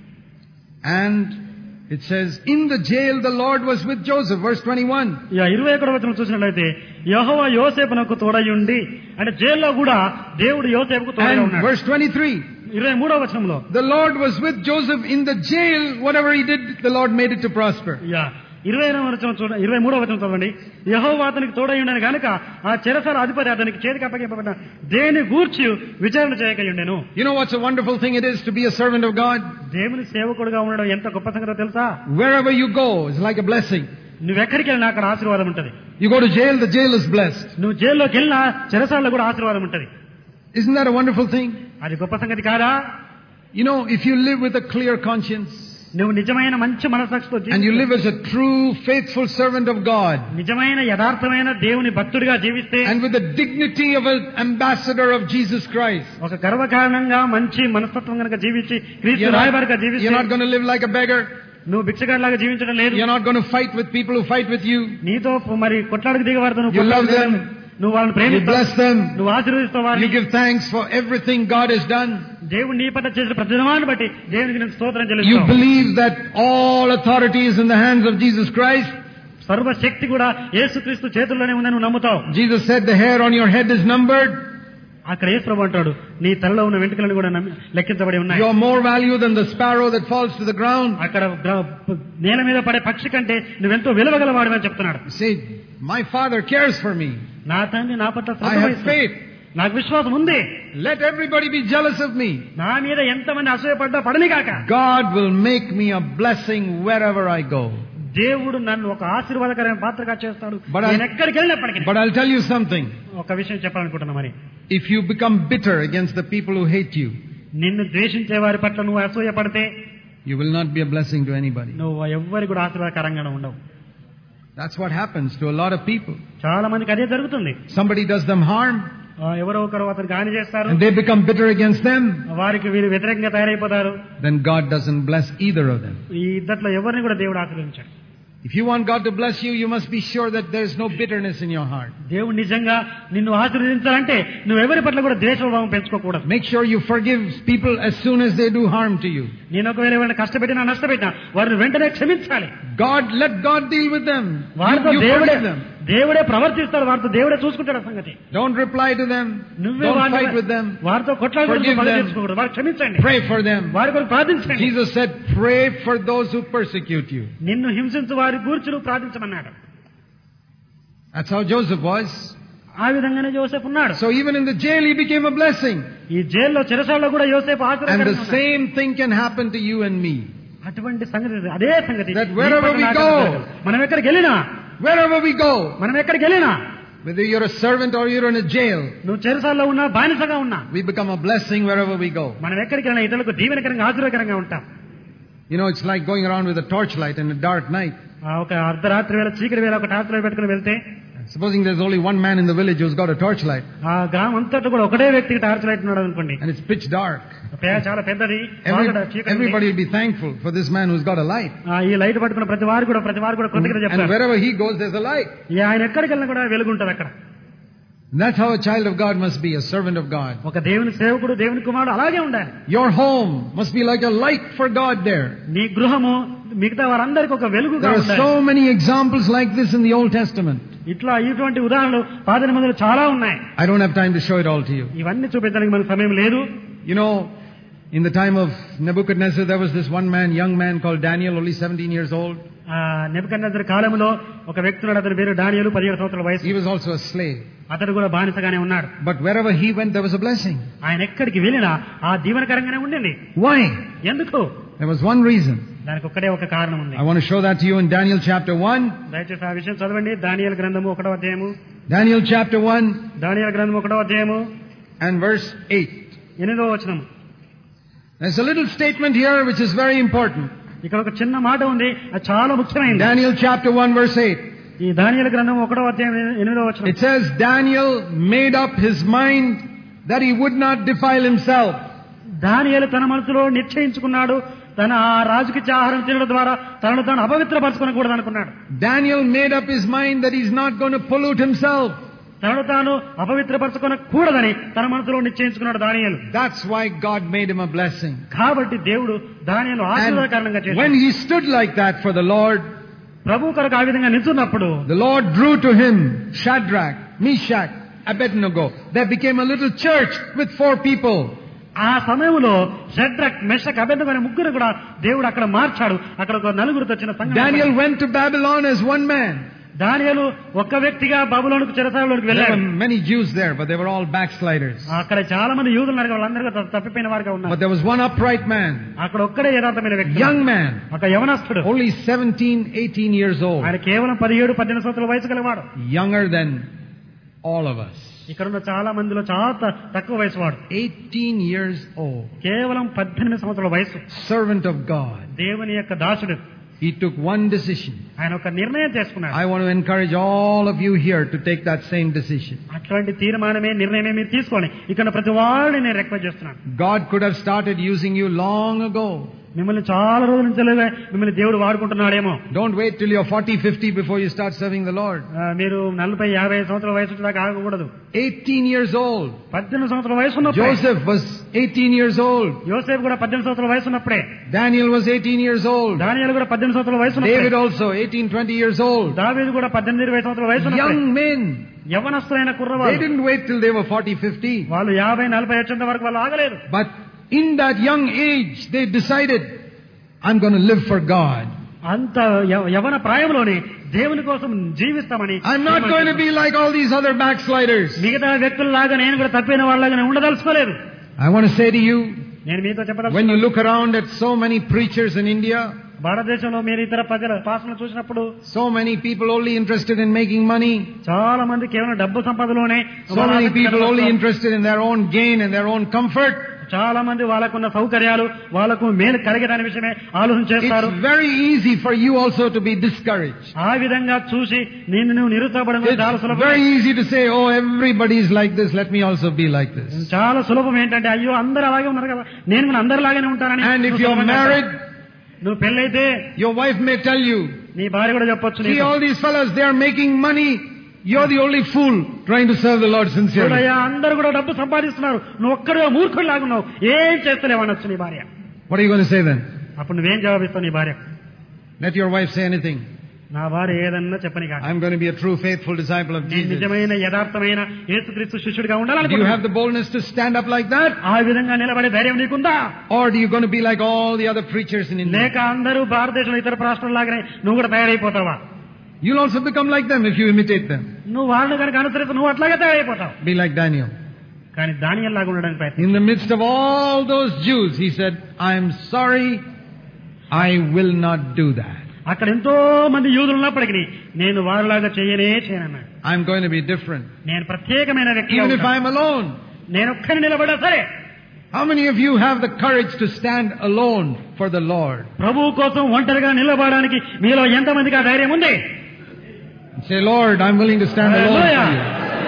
And it says, in the jail the Lord was with Joseph. Verse twenty-one. ఇక ఇరవై ఒకటో వచనం చూసినట్లయితే యెహోవా యోసేపునకు తోడయుండి, అంటే జైల్లో కూడా దేవుడు యోసేపుకు తోడై And ఉన్నాడు. verse twenty-three. ఇరవై మూడో వచనంలో The Lord was with Joseph in the jail. Whatever he did, the Lord made it to prosper. Yeah ఇరవై వచనం చూడ ఇరవై మూడో వచనం చదవండి. యెహోవా అతనికి తోడయుండెను గనుక ఆ చెరసాల అధిపతి అతనికి చేతికి అప్పగింపబడిన దేని గూర్చి విచారణ చేయకయుండెను. You know what's a wonderful thing it is to be a servant of God? దేవుని సేవకుడుగా ఉండడం ఎంత గొప్ప సంగతో తెలుసా? Wherever you go, it's like a blessing. నువ్వెక్కడికి వెళ్ళినా అక్కడ ఆశీర్వాదం ఉంటది. You go to jail, the jail is blessed. నువ్వు జైల్లోకి వెళ్ళినా చెరసాలలో కూడా ఆశీర్వాదం ఉంటది. Isn't that a wonderful thing? అది గొప్ప సంగతి కాదా? You know, if you live with a clear conscience, నువ్వు నిజమైన మంచి మనసాక్షితో and you జీవిస్తే, live as a true, faithful servant of God, నిజమైన యథార్థమైన దేవుని భక్తుడిగా జీవిస్తే, and with the dignity of an ambassador of Jesus Christ, ఒక గర్వకారణంగా మంచి మనస్తత్వం కనుక జీవించి క్రీస్తు you're రాయబారిగా not, జీవిస్తే, you're not going to live like a beggar. నువ్వు బిచ్చగాడిలాగా జీవించడం లేదు. You're not going to fight with people who fight with you. నీతో మరి కొట్లాడికి దిగవారితో నువ్వు You love కొట్లాడలేవు. them. నువ్వు వాళ్ళని You bless ప్రేమిస్తావు, them. నువ్వు ఆశీర్వదిస్తావు You వారిని. give thanks for everything God has done. దేవుడు నీ పట్ల చేసిన ప్రతిదినాన్ని బట్టి దేవునికి నేను స్తోత్రం You చెల్లిస్తావు. believe that all authority is in the hands of Jesus Christ. సర్వశక్తి కూడా యేసుక్రీస్తు చేతుల్లోనే ఉందని నువ్వు నమ్ముతావు. Jesus said the hair on your head is numbered. అక్కడ యేసు ప్రభు అంటాడు, నీ తలలో ఉన్న వెంట్రుకలను కూడా నమ్మి- లెక్కించబడి ఉన్నాయి. You are more value than the sparrow that falls to the ground. అక్కడ గ్ర- నేల మీద పడే పక్షి కంటే నువ్వెంతో విలువగలవాడు అని చెప్తున్నాడు. You say, my Father cares for me. నా తండ్రి నా పట్ల I శ్రద్ధ have వహిస్తాడు. faith. నాకు విశ్వాసం ఉంది. Let everybody be jealous of me. నా మీద ఎంతమంది అసూయపడ్డా పడని కాక God will make me a blessing wherever I go. దేవుడు నన్ను ఒక ఆశీర్వాదకరమైన పాత్రగా చేస్తాడు. But I'll- నేను ఎక్కడికి వెళ్ళినప్పటికీ But I'll tell you something. ఒక విషయం చెప్పాలనుకుంటున్నా. మరి If you become bitter against the people who hate you, నిన్ను ద్వేషించే వారి పట్ల నువ్వు అసూయపడితే you will not be a blessing to anybody. నువ్వు ఎవ్వరికి కూడా ఆశీర్వాదకరంగా ఉండవు. That's what happens to a lot of people. చాలా మందికి అదే జరుగుతుంది. Somebody does them harm, ఆ, ఎవరో ఒకరు అతనికి హాని చేస్తారు, and they become bitter against them. వారికి వీరు వ్యతిరేకంగా తయారైపోతారు. Then God doesn't bless either of them. ఈ ఇద్దట్లో ఎవరిని కూడా దేవుడు ఆశీర్వదించాడు. If you want God to bless you, you must be sure that there is no bitterness in your heart. దేవుడు నిజంగా నిన్ను ఆశీర్వదించాలంటే నువ్వు ఎవరి పట్ల కూడా ద్వేషభావం పెంచుకోకూడదు. Make sure you forgive people as soon as they do harm to you. నేను ఒకవేళ ఎవరైనా కష్టపెట్టినా నష్టపెట్టినా వారిని వెంటనే క్షమించాలి. God, let God deal with them. వారితో You, you దేవుడే forgive them. దేవుడే ప్రవర్తిస్తాడు. వారితో దేవుడే చూసుకుంటాడు ఆ సంగతి. Don't reply to them. నువ్వే Don't వారిని- fight with them. వారితో కొట్లాడకూడదు, Forgive పగ them. తీర్చుకోకూడదు. వారు క్షమించండి. Pray for them. వారి కొరకు ప్రార్థించండి. Jesus said, pray for those who persecute you. నిన్ను హింసించు వారి గూర్చి నువ్వు ప్రార్థించమన్నాడు. That's how Joseph was. ఆ విధంగానే యోసేపు ఉన్నాడు. So even in the jail, he became a blessing. ఈ జైల్లో చెరసాలలో కూడా యోసేపు And ఆశీర్వాదకరంగా the ఉన్నాడు. same thing can happen to you and me. అటువంటి సంగతి అదే సంగతి That wherever we go, మనం ఎక్కడికి వెళ్ళినా wherever we go, మనం ఎక్కడికి వెళ్ళినా whether you're a servant or you're in a jail, నువ్వు చెరసాలలో ఉన్నా బానిసగా ఉన్నా we become a blessing wherever we go. మనం ఎక్కడికి వెళ్ళినా ఇతరులకు దీవెనకరంగా ఆశీర్వాదకరంగా ఉంటాం. You know, it's like going around with a torchlight in a dark night. ఆ ఒక అర్ధరాత్రి వేళ చీకటి వేళ ఒక టార్చ్ లైట్ పెట్టుకుని వెళ్తే, Supposing there's only one man in the village who's got a torchlight, ఆ గ్రామం అంతటా కూడా ఒకటే వ్యక్తికి టార్చ్ లైట్ ఉన్నాడు అనుకోండి, and it's pitch dark. Pay- చాలా పెద్దది, Every, బాగా చీకటి ఉంది. everybody will be thankful for this man who's got a light. ఆ, ఈ లైట్ పట్టుకున్న ప్రతి వారు కూడా ప్రతి వారు కూడా కృతజ్ఞత And చెప్తారు. wherever he goes, there's a light. ఈ ఆయన ఎక్కడికి వెళ్ళినా కూడా వెలుగు ఉంటుంది అక్కడ. And that's how a child of God must be, a servant of God. ఒక దేవుని సేవకుడు, దేవుని కుమారుడు అలాగే ఉండాలి. Your home must be like a light for God there. నీ గృహము మిగతా వారందరికీ ఒక వెలుగుగా There are ఉండాలి. so many examples like this in the Old Testament. ఇట్లా ఇటువంటి ఉదాహరణలు పాత నిబంధనలు చాలా ఉన్నాయి. I don't have time to show it all to you. ఇవన్నీ చూపించడానికి మనకు సమయం లేదు. You know, in the time of Nebuchadnezzar, there was this one man, young man called Daniel, only seventeen years old. ఆ నెబుకద్నెజరు కాలంలో ఒక వ్యక్తి ఉన్నాడు, అతని పేరు దానియేలు, పదిహేడు సంవత్సరాల వయసు. He was also a slave. అతడు కూడా బానిసగానే ఉన్నాడు. But wherever he went, there was a blessing. ఆయన ఎక్కడికి వెళ్ళినా ఆ దీవెనకరంగానే ఉండింది. Why? ఎందుకు? There was one reason. దానికి ఒక్కడే ఒక కారణం ఉంది. I want to show that to you in Daniel chapter one. దయచేసి ఆ విషయం చదవండి. దానియేలు గ్రంథము ఒకటో అధ్యాయము, Daniel chapter one దానియేలు గ్రంథము ఒకటో అధ్యాయము and verse eight. ఎనిమిదో వచనం. There's a little statement here which is very important. ఇక్కడ ఒక చిన్న మాట ఉంది, అది చాలా ముఖ్యమైనది. Daniel chapter one verse eight. ఈ దానియేలు గ్రంథం ఒకటో అధ్యాయం ఎనిమిదో వచనం. It says, Daniel made up his mind that he would not defile himself. దానియేలు తన మనసులో నిశ్చయించుకున్నాడు, తన ఆ రాజుకిచ్చే ఆహారం తినడం ద్వారా తనను తాను అపవిత్రపరచుకోకూడదు అనుకున్నాడు. Daniel made up his mind that he's not going to pollute himself. తనను తాను అపవిత్రపరచుకోకూడదని తన మనసులో నిశ్చయించుకున్నాడు దానియేలు. That's why God made him a blessing. కాబట్టి దేవుడు దానియేలు ఆశీర్వాదకరంగా And చేశాడు. when he stood like that for the Lord, ప్రభు కొరకు ఆ విధంగా నిల్చున్నప్పుడు the Lord drew to him Shadrach, Meshach, Abednego. There became a little church with four people. ఆ సమయంలో షడ్రక్, మెషక్, అబెద్నెగో అనే ముగ్గురు కూడా దేవుడు అక్కడ మార్చాడు. అక్కడ ఒక నలుగురితో వచ్చిన సంఘం. Daniel went to Babylon as one man. దానియేలు ఒక్క వ్యక్తిగా బబులోనుకు చెరసాలలోకి There వెళ్ళాడు. were many Jews there, but they were all backsliders. అక్కడ చాలా మంది యూదులు ఉన్నారు, వాళ్ళందరూ కూడా తప్పిపోయిన వారుగా But ఉన్నారు. there was one upright man, అక్కడ ఒక్కడే యథార్థమైన వ్యక్తి, young man, ఒక యవనస్తుడు. only seventeen, eighteen years old, ఆయన కేవలం పదిహేడు పద్దెనిమిది సంవత్సరాల వయసు గలవాడు. younger than all of us. ఇక్కడ ఉన్న చాలా మందిలో చాలా త- తక్కువ వయసు వాడు, eighteen years old, కేవలం పద్దెనిమిది సంవత్సరాల వయసు, servant of God. దేవుని యొక్క దాసుడు. He took one decision. ఆయన ఒక నిర్ణయం చేసుకున్నాడు. I want to encourage all of you here to take that same decision. అట్లాంటి తీర్మానమే, నిర్ణయమే మీరు తీసుకోండి. ఇక్కడ ప్రతి వాడిని నేను రిక్వెస్ట్ చేస్తున్నాను. God could have started using you long ago. మిమ్మల్ని చాలా రోజుల నుంచి మిమ్మల్ని దేవుడు వాడుకుంటున్నాడేమో. Don't wait till you're forty, fifty before you start serving the Lord. ఆ, మీరు నలభై యాభై సంవత్సరాల వయసు దాకా ఆగకూడదు. eighteen years old. పద్దెనిమిది సంవత్సరాల వయసు ఉన్నప్పుడే, Joseph was eighteen years old. యోసేపు కూడా పద్దెనిమిది సంవత్సరాల వయసు ఉన్నప్పుడే, Daniel was eighteen years old. దానియేలు కూడా పద్దెనిమిది సంవత్సరాల వయసు David ఉన్నప్పుడే, also eighteen, twenty years old. దావీదు కూడా పద్దెనిమిది ఇరవై సంవత్సరాల వయసు ఉన్నప్పుడే. Young men. యవనస్తులైన They కుర్రవాళ్ళు, didn't wait till they were forty, fifty. వాళ్ళు యాభై నలభై వచ్చేంత వరకు వాళ్ళు ఆగలేదు. But in that young age, they decided, I'm going to live for God. అంత యవ- యవన ప్రాయంలోనే దేవుని కోసం జీవిస్తామని, I'm not going to be like all these other backsliders. మిగతా వ్యక్తుల్లాగా నేను కూడా తప్పిన వాళ్ళగా ఉండదలుచుకోలేదు. I want to say to you, నేను మీతో when చెప్పదలుచుకున్నాను, you look around at so many preachers in India, భారతదేశంలో మీరు ఇతర ప్రజల పాసనలు చూసినప్పుడు so many people only interested in making money, చాలా మంది కేవలం డబ్బు సంపదలోనే, so many people only interested in their own gain and their own comfort. చాలా మంది వాళ్ళకున్న సౌకర్యాలు, వాళ్ళకు మేలు కలిగేదాని విషయమే ఆలోచన చేస్తారు. It's very easy for you also to be discouraged. ఆ విధంగా చూసి నేను నువ్వు నిరుత్సాహపడడం చాలా It's సులభం. very easy to say, oh, everybody is like this, let me also be like this. చాలా సులభం ఏంటంటే, అయ్యో అందరూ అలాగే ఉన్నారు కదా, నేను కూడా అందరిలాగానే ఉంటానని. And if నువ్వు you're సులభంగా married, నువ్వు పెళ్ళైతే your wife may tell you, నీ భార్య కూడా చెప్పొచ్చు, see all these fellas, they are making money. You're the only fool trying to serve the Lord sincerely. చూడయ్యా అందరూ కూడా డబ్బు సంపాదిస్తున్నారు, నువ్వు ఒక్కడే మూర్ఖుడు లాగున్నావు, ఏం చేస్తలేవు అనొచ్చు నీ భార్య. What are you going to say then? అప్పుడు నువ్వేం జవాబిస్తావు నీ భార్య? Let your wife say anything. నా భార్య ఏదన్నా చెప్పని కాదు, I'm going to be a true faithful disciple of నేను Jesus. నిజమైన యథార్థమైన యేసుక్రీస్తు శిష్యుడిగా Do you ఉండాలనుకుంటున్నాను. have the boldness to stand up like that? ఆ విధంగా నిలబడే ధైర్యం నీకుందా? Or are you going to be like all the other preachers in India? లేక అందరూ భారతదేశంలో ఇతర రాష్ట్రాల లాగానే నువ్వు కూడా తయారైపోతావా? You'll also become like them if you imitate them. నువ్వు వాళ్ళని కనుక అనుసరిస్తే నువ్వు అట్లాగే తయారైపోతావు. Be like Daniel. కానీ దానియేలు లాగా ఉండడానికి ప్రయత్నం. In the midst of all those Jews, he said, I am sorry, I will not do that. అక్కడ ఎంతో మంది యూదులు ఉన్నప్పటికీ నేను వారిలాగా చేయనే చేయనన్నాడు. I'm going to be different. నేను ప్రత్యేకమైన వ్యక్తి. Even if I'm alone. నేను ఒక్కని నిలబడా సరే. How many of you have the courage to stand alone for the Lord? ప్రభువు కోసం ఒంటరిగా నిలబడడానికి మీలో ఎంతమందికి ఆ ధైర్యం ఉంది? Say, Lord, I'm willing to stand alone for you.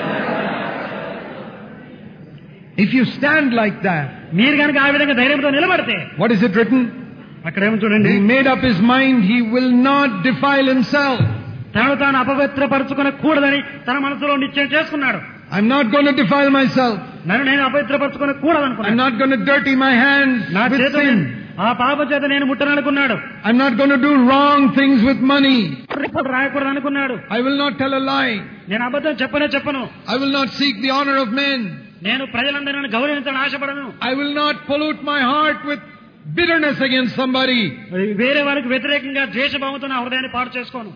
If you stand like that, మీరు కనుక ఆ విధంగా ధైర్యంతో నిలబడితే, what is it written? అక్కడేమో చూడండి. He made up his mind he will not defile himself. తనను తాను అపవిత్రపరచుకోకూడదని తన మనసులో నిశ్చయం చేసుకున్నాడు. I'm not going to defile myself. నన్ను నేను అపవిత్రపరచుకోకూడదనుకున్నాను. I'm not going to dirty my hands with sin. ఆ పాప చేత నేను ముట్టననుకున్నాడు. I'm not going to do wrong things with money. రాయకూడదు అనుకున్నాడు. I will not tell a lie. నేను అబద్ధం చెప్పనే చెప్పను. I will not seek the honor of men. నేను ప్రజలందరిని గౌరవించాలని ఆశపడను. I will not pollute my heart with bitterness against somebody. వేరే వారికి వ్యతిరేకంగా ద్వేషభావంతో నా హృదయాన్ని పాడు చేసుకోను.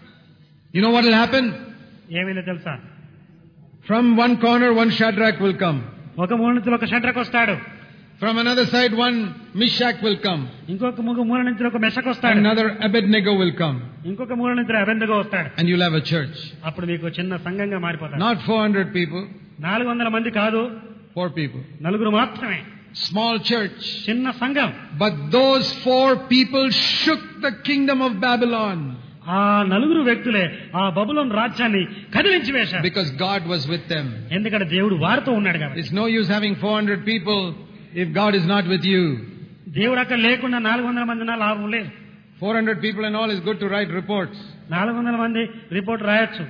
You know what will happen? ఏమైనా తెలుసా? From one corner one Shadrach will come. ఒక మూల నుంచి ఒక షడ్రక్ వస్తాడు. From another side one Meshach will come. ఇంకొక మూల నుంచి ఒక మెషక్ వస్తాడు. Another Abednego will come. ఇంకొక మూల నుంచి అబెద్నెగో వస్తాడు. And you'll have a church. అప్పుడు మీకు చిన్న సంఘంగా మారిపోతారు. Not four hundred people. నాలుగు వందల మంది కాదు. Four people. నలుగురు మాత్రమే. Small church. చిన్న సంఘం. But those four people shook the kingdom of Babylon. ఆ నలుగురు వ్యక్తులే ఆ బబులోను రాజ్యాన్ని కదిలించి వేశారు. Because God was with them. ఎందుకంటే దేవుడు వారితో ఉన్నాడు కాబట్టి. It's no use having four hundred people if God is not with you. దేవుడు అక్కడ లేకుండా నాలుగు వందల మంది నా లాభం లేదు. four hundred people and all is good to write reports. నాలుగు వందల మంది రిపోర్ట్ రాయొచ్చు.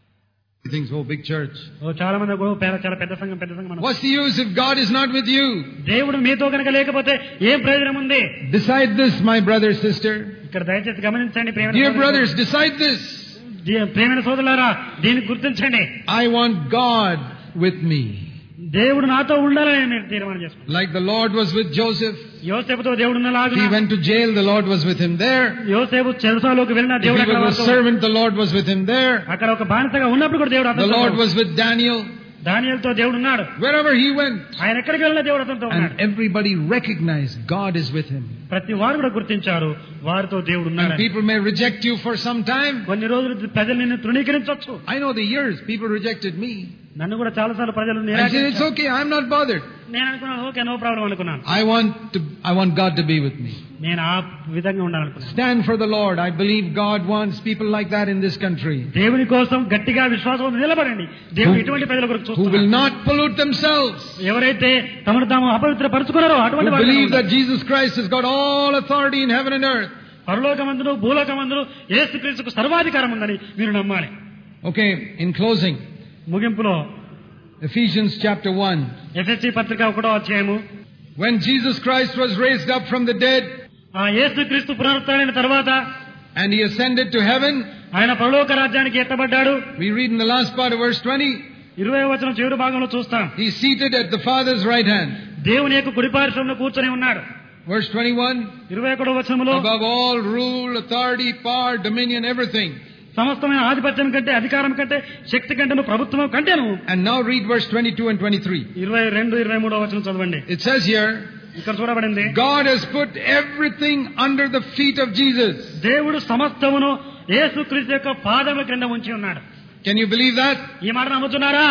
He thinks, oh, big church. ఓ చాలా మంది చాలా పెద్ద సంఘం పెద్ద సంఘం. What's the use if God is not with you? దేవుడు మీతో కనుక లేకపోతే ఏం ప్రయోజనం ఉంది? Decide this, my brother, sister. ఇక్కడ దయచేసి గమనించండి ప్రేమ. Dear brothers, decide this. ప్రేమైన సోదరులారా దీన్ని గుర్తించండి. I want God with me. దేవుడు నాతో ఉండాలని నేను తీర్మానం చేసుకున్నాను. Like the Lord was with Joseph. యోసేపుతో దేవుడు ఉన్నలాగా. He went to jail, the Lord was with him there. యోసేపు చెరసాలోకి వెళ్ళిన దేవుడు అక్కడ was a servant, the Lord was with him there. అక్కడ ఒక బానిసగా ఉన్నప్పుడు కూడా దేవుడు అతనితో. The Lord was with Daniel. దానియేలుతో దేవుడు ఉన్నాడు. Wherever he went, ఆయన ఎక్కడికి వెళ్ళినా దేవుడు అతనితో ఉన్నాడు. And everybody recognized God is with him. ప్రతి వారు కూడా గుర్తించారు వారితో దేవుడు ఉన్నాడు. And people may reject you for some time. కొన్ని రోజులు ప్రజలు నిన్ను తృణీకరించవచ్చు. I know the years people rejected me. నన్ను కూడా చాలా సార్లు ప్రజలు నిరాకరించారు. I said it's okay, I'm not bothered. నేను అనుకున్నాను ఓకే నో ప్రాబ్లం అనుకున్నాను. I want to I want God to be with me. నేను ఆ విధంగా ఉండాలనుకున్నాను. Stand for the Lord. I believe God wants people like that in this country. దేవుని కోసం గట్టిగా విశ్వాసంతో నిలబడండి. దేవుడు ఇటువంటి ప్రజల కొరకు చూస్తున్నాడు. Who will not pollute themselves. ఎవరైతే తమను తాము అపవిత్రపరచుకున్నారో అటువంటి వారు. Believe that Jesus Christ has got all authority in heaven and earth. పరలోకమందును భూలోకమందును యేసుక్రీస్తుకు సర్వాధికారం ఉందని మీరు నమ్మాలి. Okay, in closing. ముగింపులో Ephesians chapter one. ఎఫెసీ పత్రిక ఒకటో అధ్యాయము. When Jesus Christ was raised up from the dead, ఆ యేసుక్రీస్తు పునరుత్థానమైన తర్వాత, and he ascended to heaven, ఆయన పరలోక రాజ్యానికి ఎత్తబడ్డాడు. We read in the last part of verse twenty. ఇరవై వచనం చివరి భాగంలో చూస్తాం. He is seated at the Father's right hand. దేవుని యొక్క కుడి పార్శ్వంలో కూర్చొని ఉన్నాడు. Verse twenty-one. ఇరవై ఒకటో వచనంలో above all rule, authority, power, dominion, everything. సమస్తమైన ఆధిపత్యం కంటే అధికారం కంటే శక్తి కంటేను ప్రభుత్వం కంటేను. And now read verse twenty-two and twenty-three. ఇరవై రెండు ఇరవై మూడో వచనం చదవండి. It says here, ఇక్కడ చూడబడింది, God has put everything under the feet of Jesus. దేవుడు సమస్తమును యేసుక్రీస్తు యొక్క పాదముల క్రింద ఉంచి ఉన్నాడు. Can you believe that? ఈ మాట నమ్ముతున్నారా?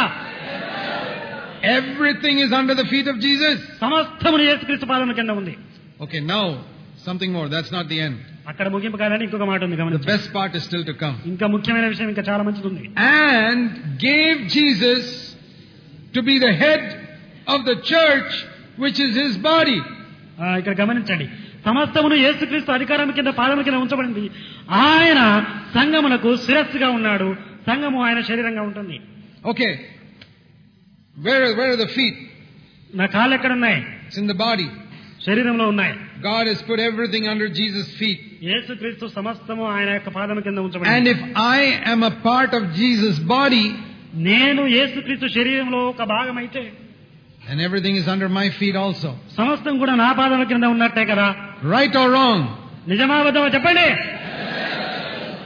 Everything is under the feet of Jesus. సమస్తమును యేసుక్రీస్తు పాదముల కింద ఉంది. Okay, now something more. That's not the end. అక్కడ ముగింపు కాదని ఇంకొక మాట ఉంది గమనించండి. The best part is still to come. ఇంకా ముఖ్యమైన విషయం ఇంకా చాలా మంచిది ఉంది. And gave Jesus to be the head of the church, which is his body. ఇక్కడ గమనించండి, సమస్తమును యేసుక్రీస్తు అధికారం కింద పాదముల కింద ఉంచబడింది. ఆయన సంఘమునకు శిరస్సుగా ఉన్నాడు. సంఘము ఆయన శరీరంగా ఉంటుంది. Okay, where where are the feet? నా కాళ్ళు ఎక్కడ ఉన్నాయి? It's in the body. శరీరంలో ఉన్నాయి. God has put everything under Jesus' feet. యేసుక్రీస్తు సమస్తము ఆయన యొక్క పాదముల కింద ఉంచబడింది. And if I am a part of Jesus' body, నేను యేసుక్రీస్తు శరీరంలో ఒక భాగం అయితే, and everything is under my feet also. సమస్తం కూడా నా పాదముల కింద ఉన్నట్టే కదా. Right or wrong? నిజమా అబద్ధమా చెప్పండి.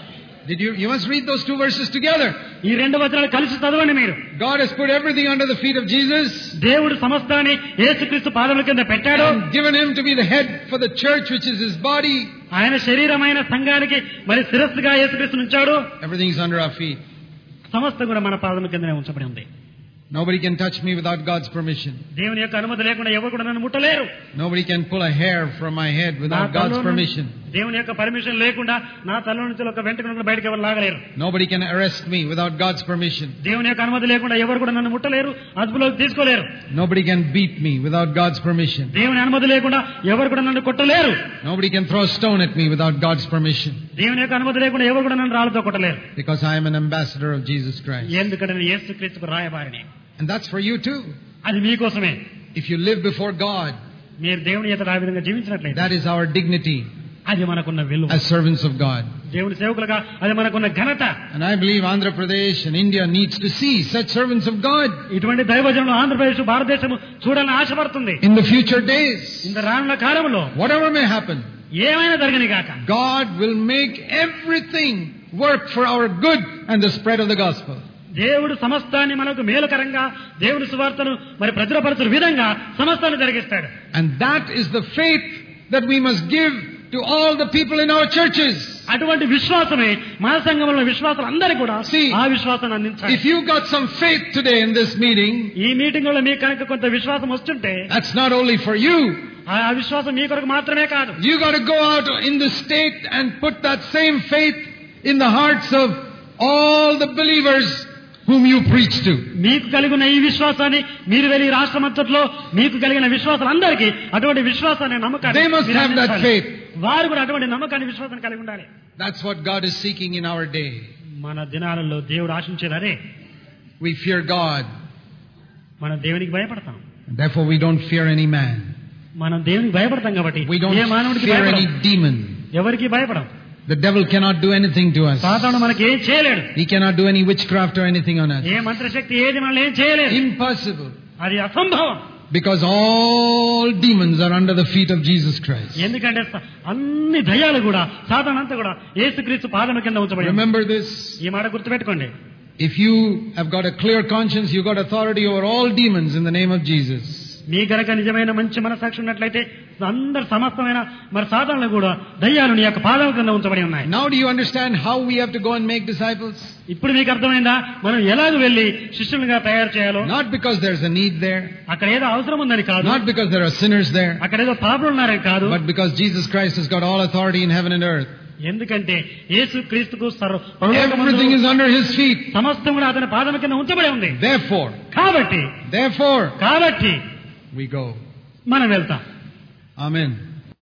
Did you? You must read those two verses together. ఈ రెండు వచనాలు కలిసి చదవండి మీరు. God has put everything under the feet of Jesus. దేవుడు సమస్తాన్ని యేసుక్రీస్తు పాదముల కింద పెట్టాడు. And given him to be the head for the church, which is his body. ఆయన శరీరమైన సంఘానికి మరి శిరస్సుగా యేసుక్రీస్తును ఉంచాడు. Everything is under our feet. సమస్తం కూడా మన పాదముల కిందనే ఉంచబడి ఉంది. Nobody can touch me without God's permission. దేవుని యొక్క అనుమతి లేకుండా ఎవరు కూడా నన్ను ముట్టలేరు. Nobody can pull a hair from my head without God's permission. దేవుని యొక్క పర్మిషన్ లేకుండా నా తల నుంచి ఒక వెంట్రుకను బయటకు ఎవరు లాగలేరు. Nobody can arrest me without God's permission. దేవుని యొక్క అనుమతి లేకుండా ఎవరు కూడా నన్ను ముట్టలేరు, అదుపులోకి తీసుకోలేరు. Nobody can beat me without God's permission. దేవుని అనుమతి లేకుండా ఎవరు కూడా నన్ను కొట్టలేరు. Nobody can throw a stone at me without God's permission. దేవుని యొక్క అనుమతి లేకుండా ఎవరు కూడా నన్ను రాళ్ళతో కొట్టలేరు. Because I am an ambassador of Jesus Christ. ఎందుకంటే నేను యేసుక్రీస్తుకు రాయబారిని. And that's for you too. అది మీకోసమే. If you live before God, మీరు దేవుని ఎదుట ఆ విధంగా జీవించినట్లయితే that is our dignity అది మనకున్న విలువ. as servants of God. దేవుని సేవకులుగా అది మనకున్న ఘనత. And I believe Andhra Pradesh and India needs to see such servants of God ఇటువంటి దైవజనులు ఆంధ్రప్రదేశ్ భారతదేశం చూడాలని ఆశపడుతుంది. in the future days. ఇంత రానున్న కాలంలో Whatever may happen, ఏమైనా జరగని గాక God will make everything work for our good and the spread of the gospel. దేవుడు సమస్తాన్ని మనకు మేలుకరంగా దేవుని సువార్తను మరి ప్రచురపరచు విధంగా సమస్తాన్ని జరిగిస్తాడు. And that is the faith that we must give to all the people in our churches. అటువంటి విశ్వాసమే మన సంఘంలో విశ్వాసులు అందరికీ కూడా See, ఆ విశ్వాసాన్ని అందించాలి. if you got some faith today in this meeting, ఈ మీటింగ్ లో మీకు కనుక కొంత విశ్వాసం వస్తుంటే that's not only for you. ఆ విశ్వాసం మీ కొరకు మాత్రమే కాదు. You got to go out in the state and put that same faith in the hearts of all the believers whom you preach to. మీకు కలిగిన ఈ విశ్వాసాన్ని మీరు వెళ్ళి రాష్ట్రమంతట్లో మీకు కలిగిన విశ్వాసాలందరికీ అటువంటి విశ్వాసాన్ని నమ్మకాన్ని They must have that faith. వారు కూడా అటువంటి నమ్మకాన్ని విశ్వాసాన్ని కలిగి ఉండాలి. That's what God is seeking in our day. మన దినాలలో దేవుడు ఆశించేది అదే. We fear God. మనం దేవునికి భయపడతాం. Therefore we don't fear any man. మనం దేవునికి భయపడతాం కాబట్టి We don't ఏ మానవుడికి fear భయపడం. any demon. ఎవరికి భయపడం. The devil cannot do anything to us. సాతాను మనకి ఏం చేయలేడు. He cannot do any witchcraft or anything on us. ఏ మంత్రశక్తి ఏది మనల్ని ఏం చేయలేదు. Impossible. అది అసంభవం. Because all demons are under the feet of Jesus Christ. ఎందుకంటే అన్ని దయ్యాలు కూడా సాతాను అంతా కూడా యేసుక్రీస్తు పాదముల కింద ఉంచబడి. Remember this. ఈ మాట గుర్తుపెట్టుకోండి. If you have got a clear conscience, you got authority over all demons in the name of Jesus. మీ గనక నిజమైన మంచి మనసాక్షి ఉన్నట్లయితే అందరు సమస్తమైన మరి సాధారణ కూడా దయ్యాలు నీ యొక్క పాదాల కింద ఉంచబడి ఉన్నాయి. Now do you understand how we have to go and make disciples? ఇప్పుడు మీకు అర్థమైందా మనం ఎలాగ వెళ్ళి శిష్యులుగా తయారు చేయాలో? Not because there's a need there. అక్కడ ఏదో అవసరం ఉందని కాదు. Not because there are sinners there. అక్కడ ఏదో పాపులు ఉన్నారని కాదు. But because Jesus Christ has got all authority in heaven and earth. ఎందుకంటే యేసు క్రీస్తుకు everything is under his feet. సమస్తం కూడా అతని పాదముల కింద ఉంచబడి ఉంది. Therefore, కాబట్టి therefore, కాబట్టి we go. మనం వెళ్తాం. Amen.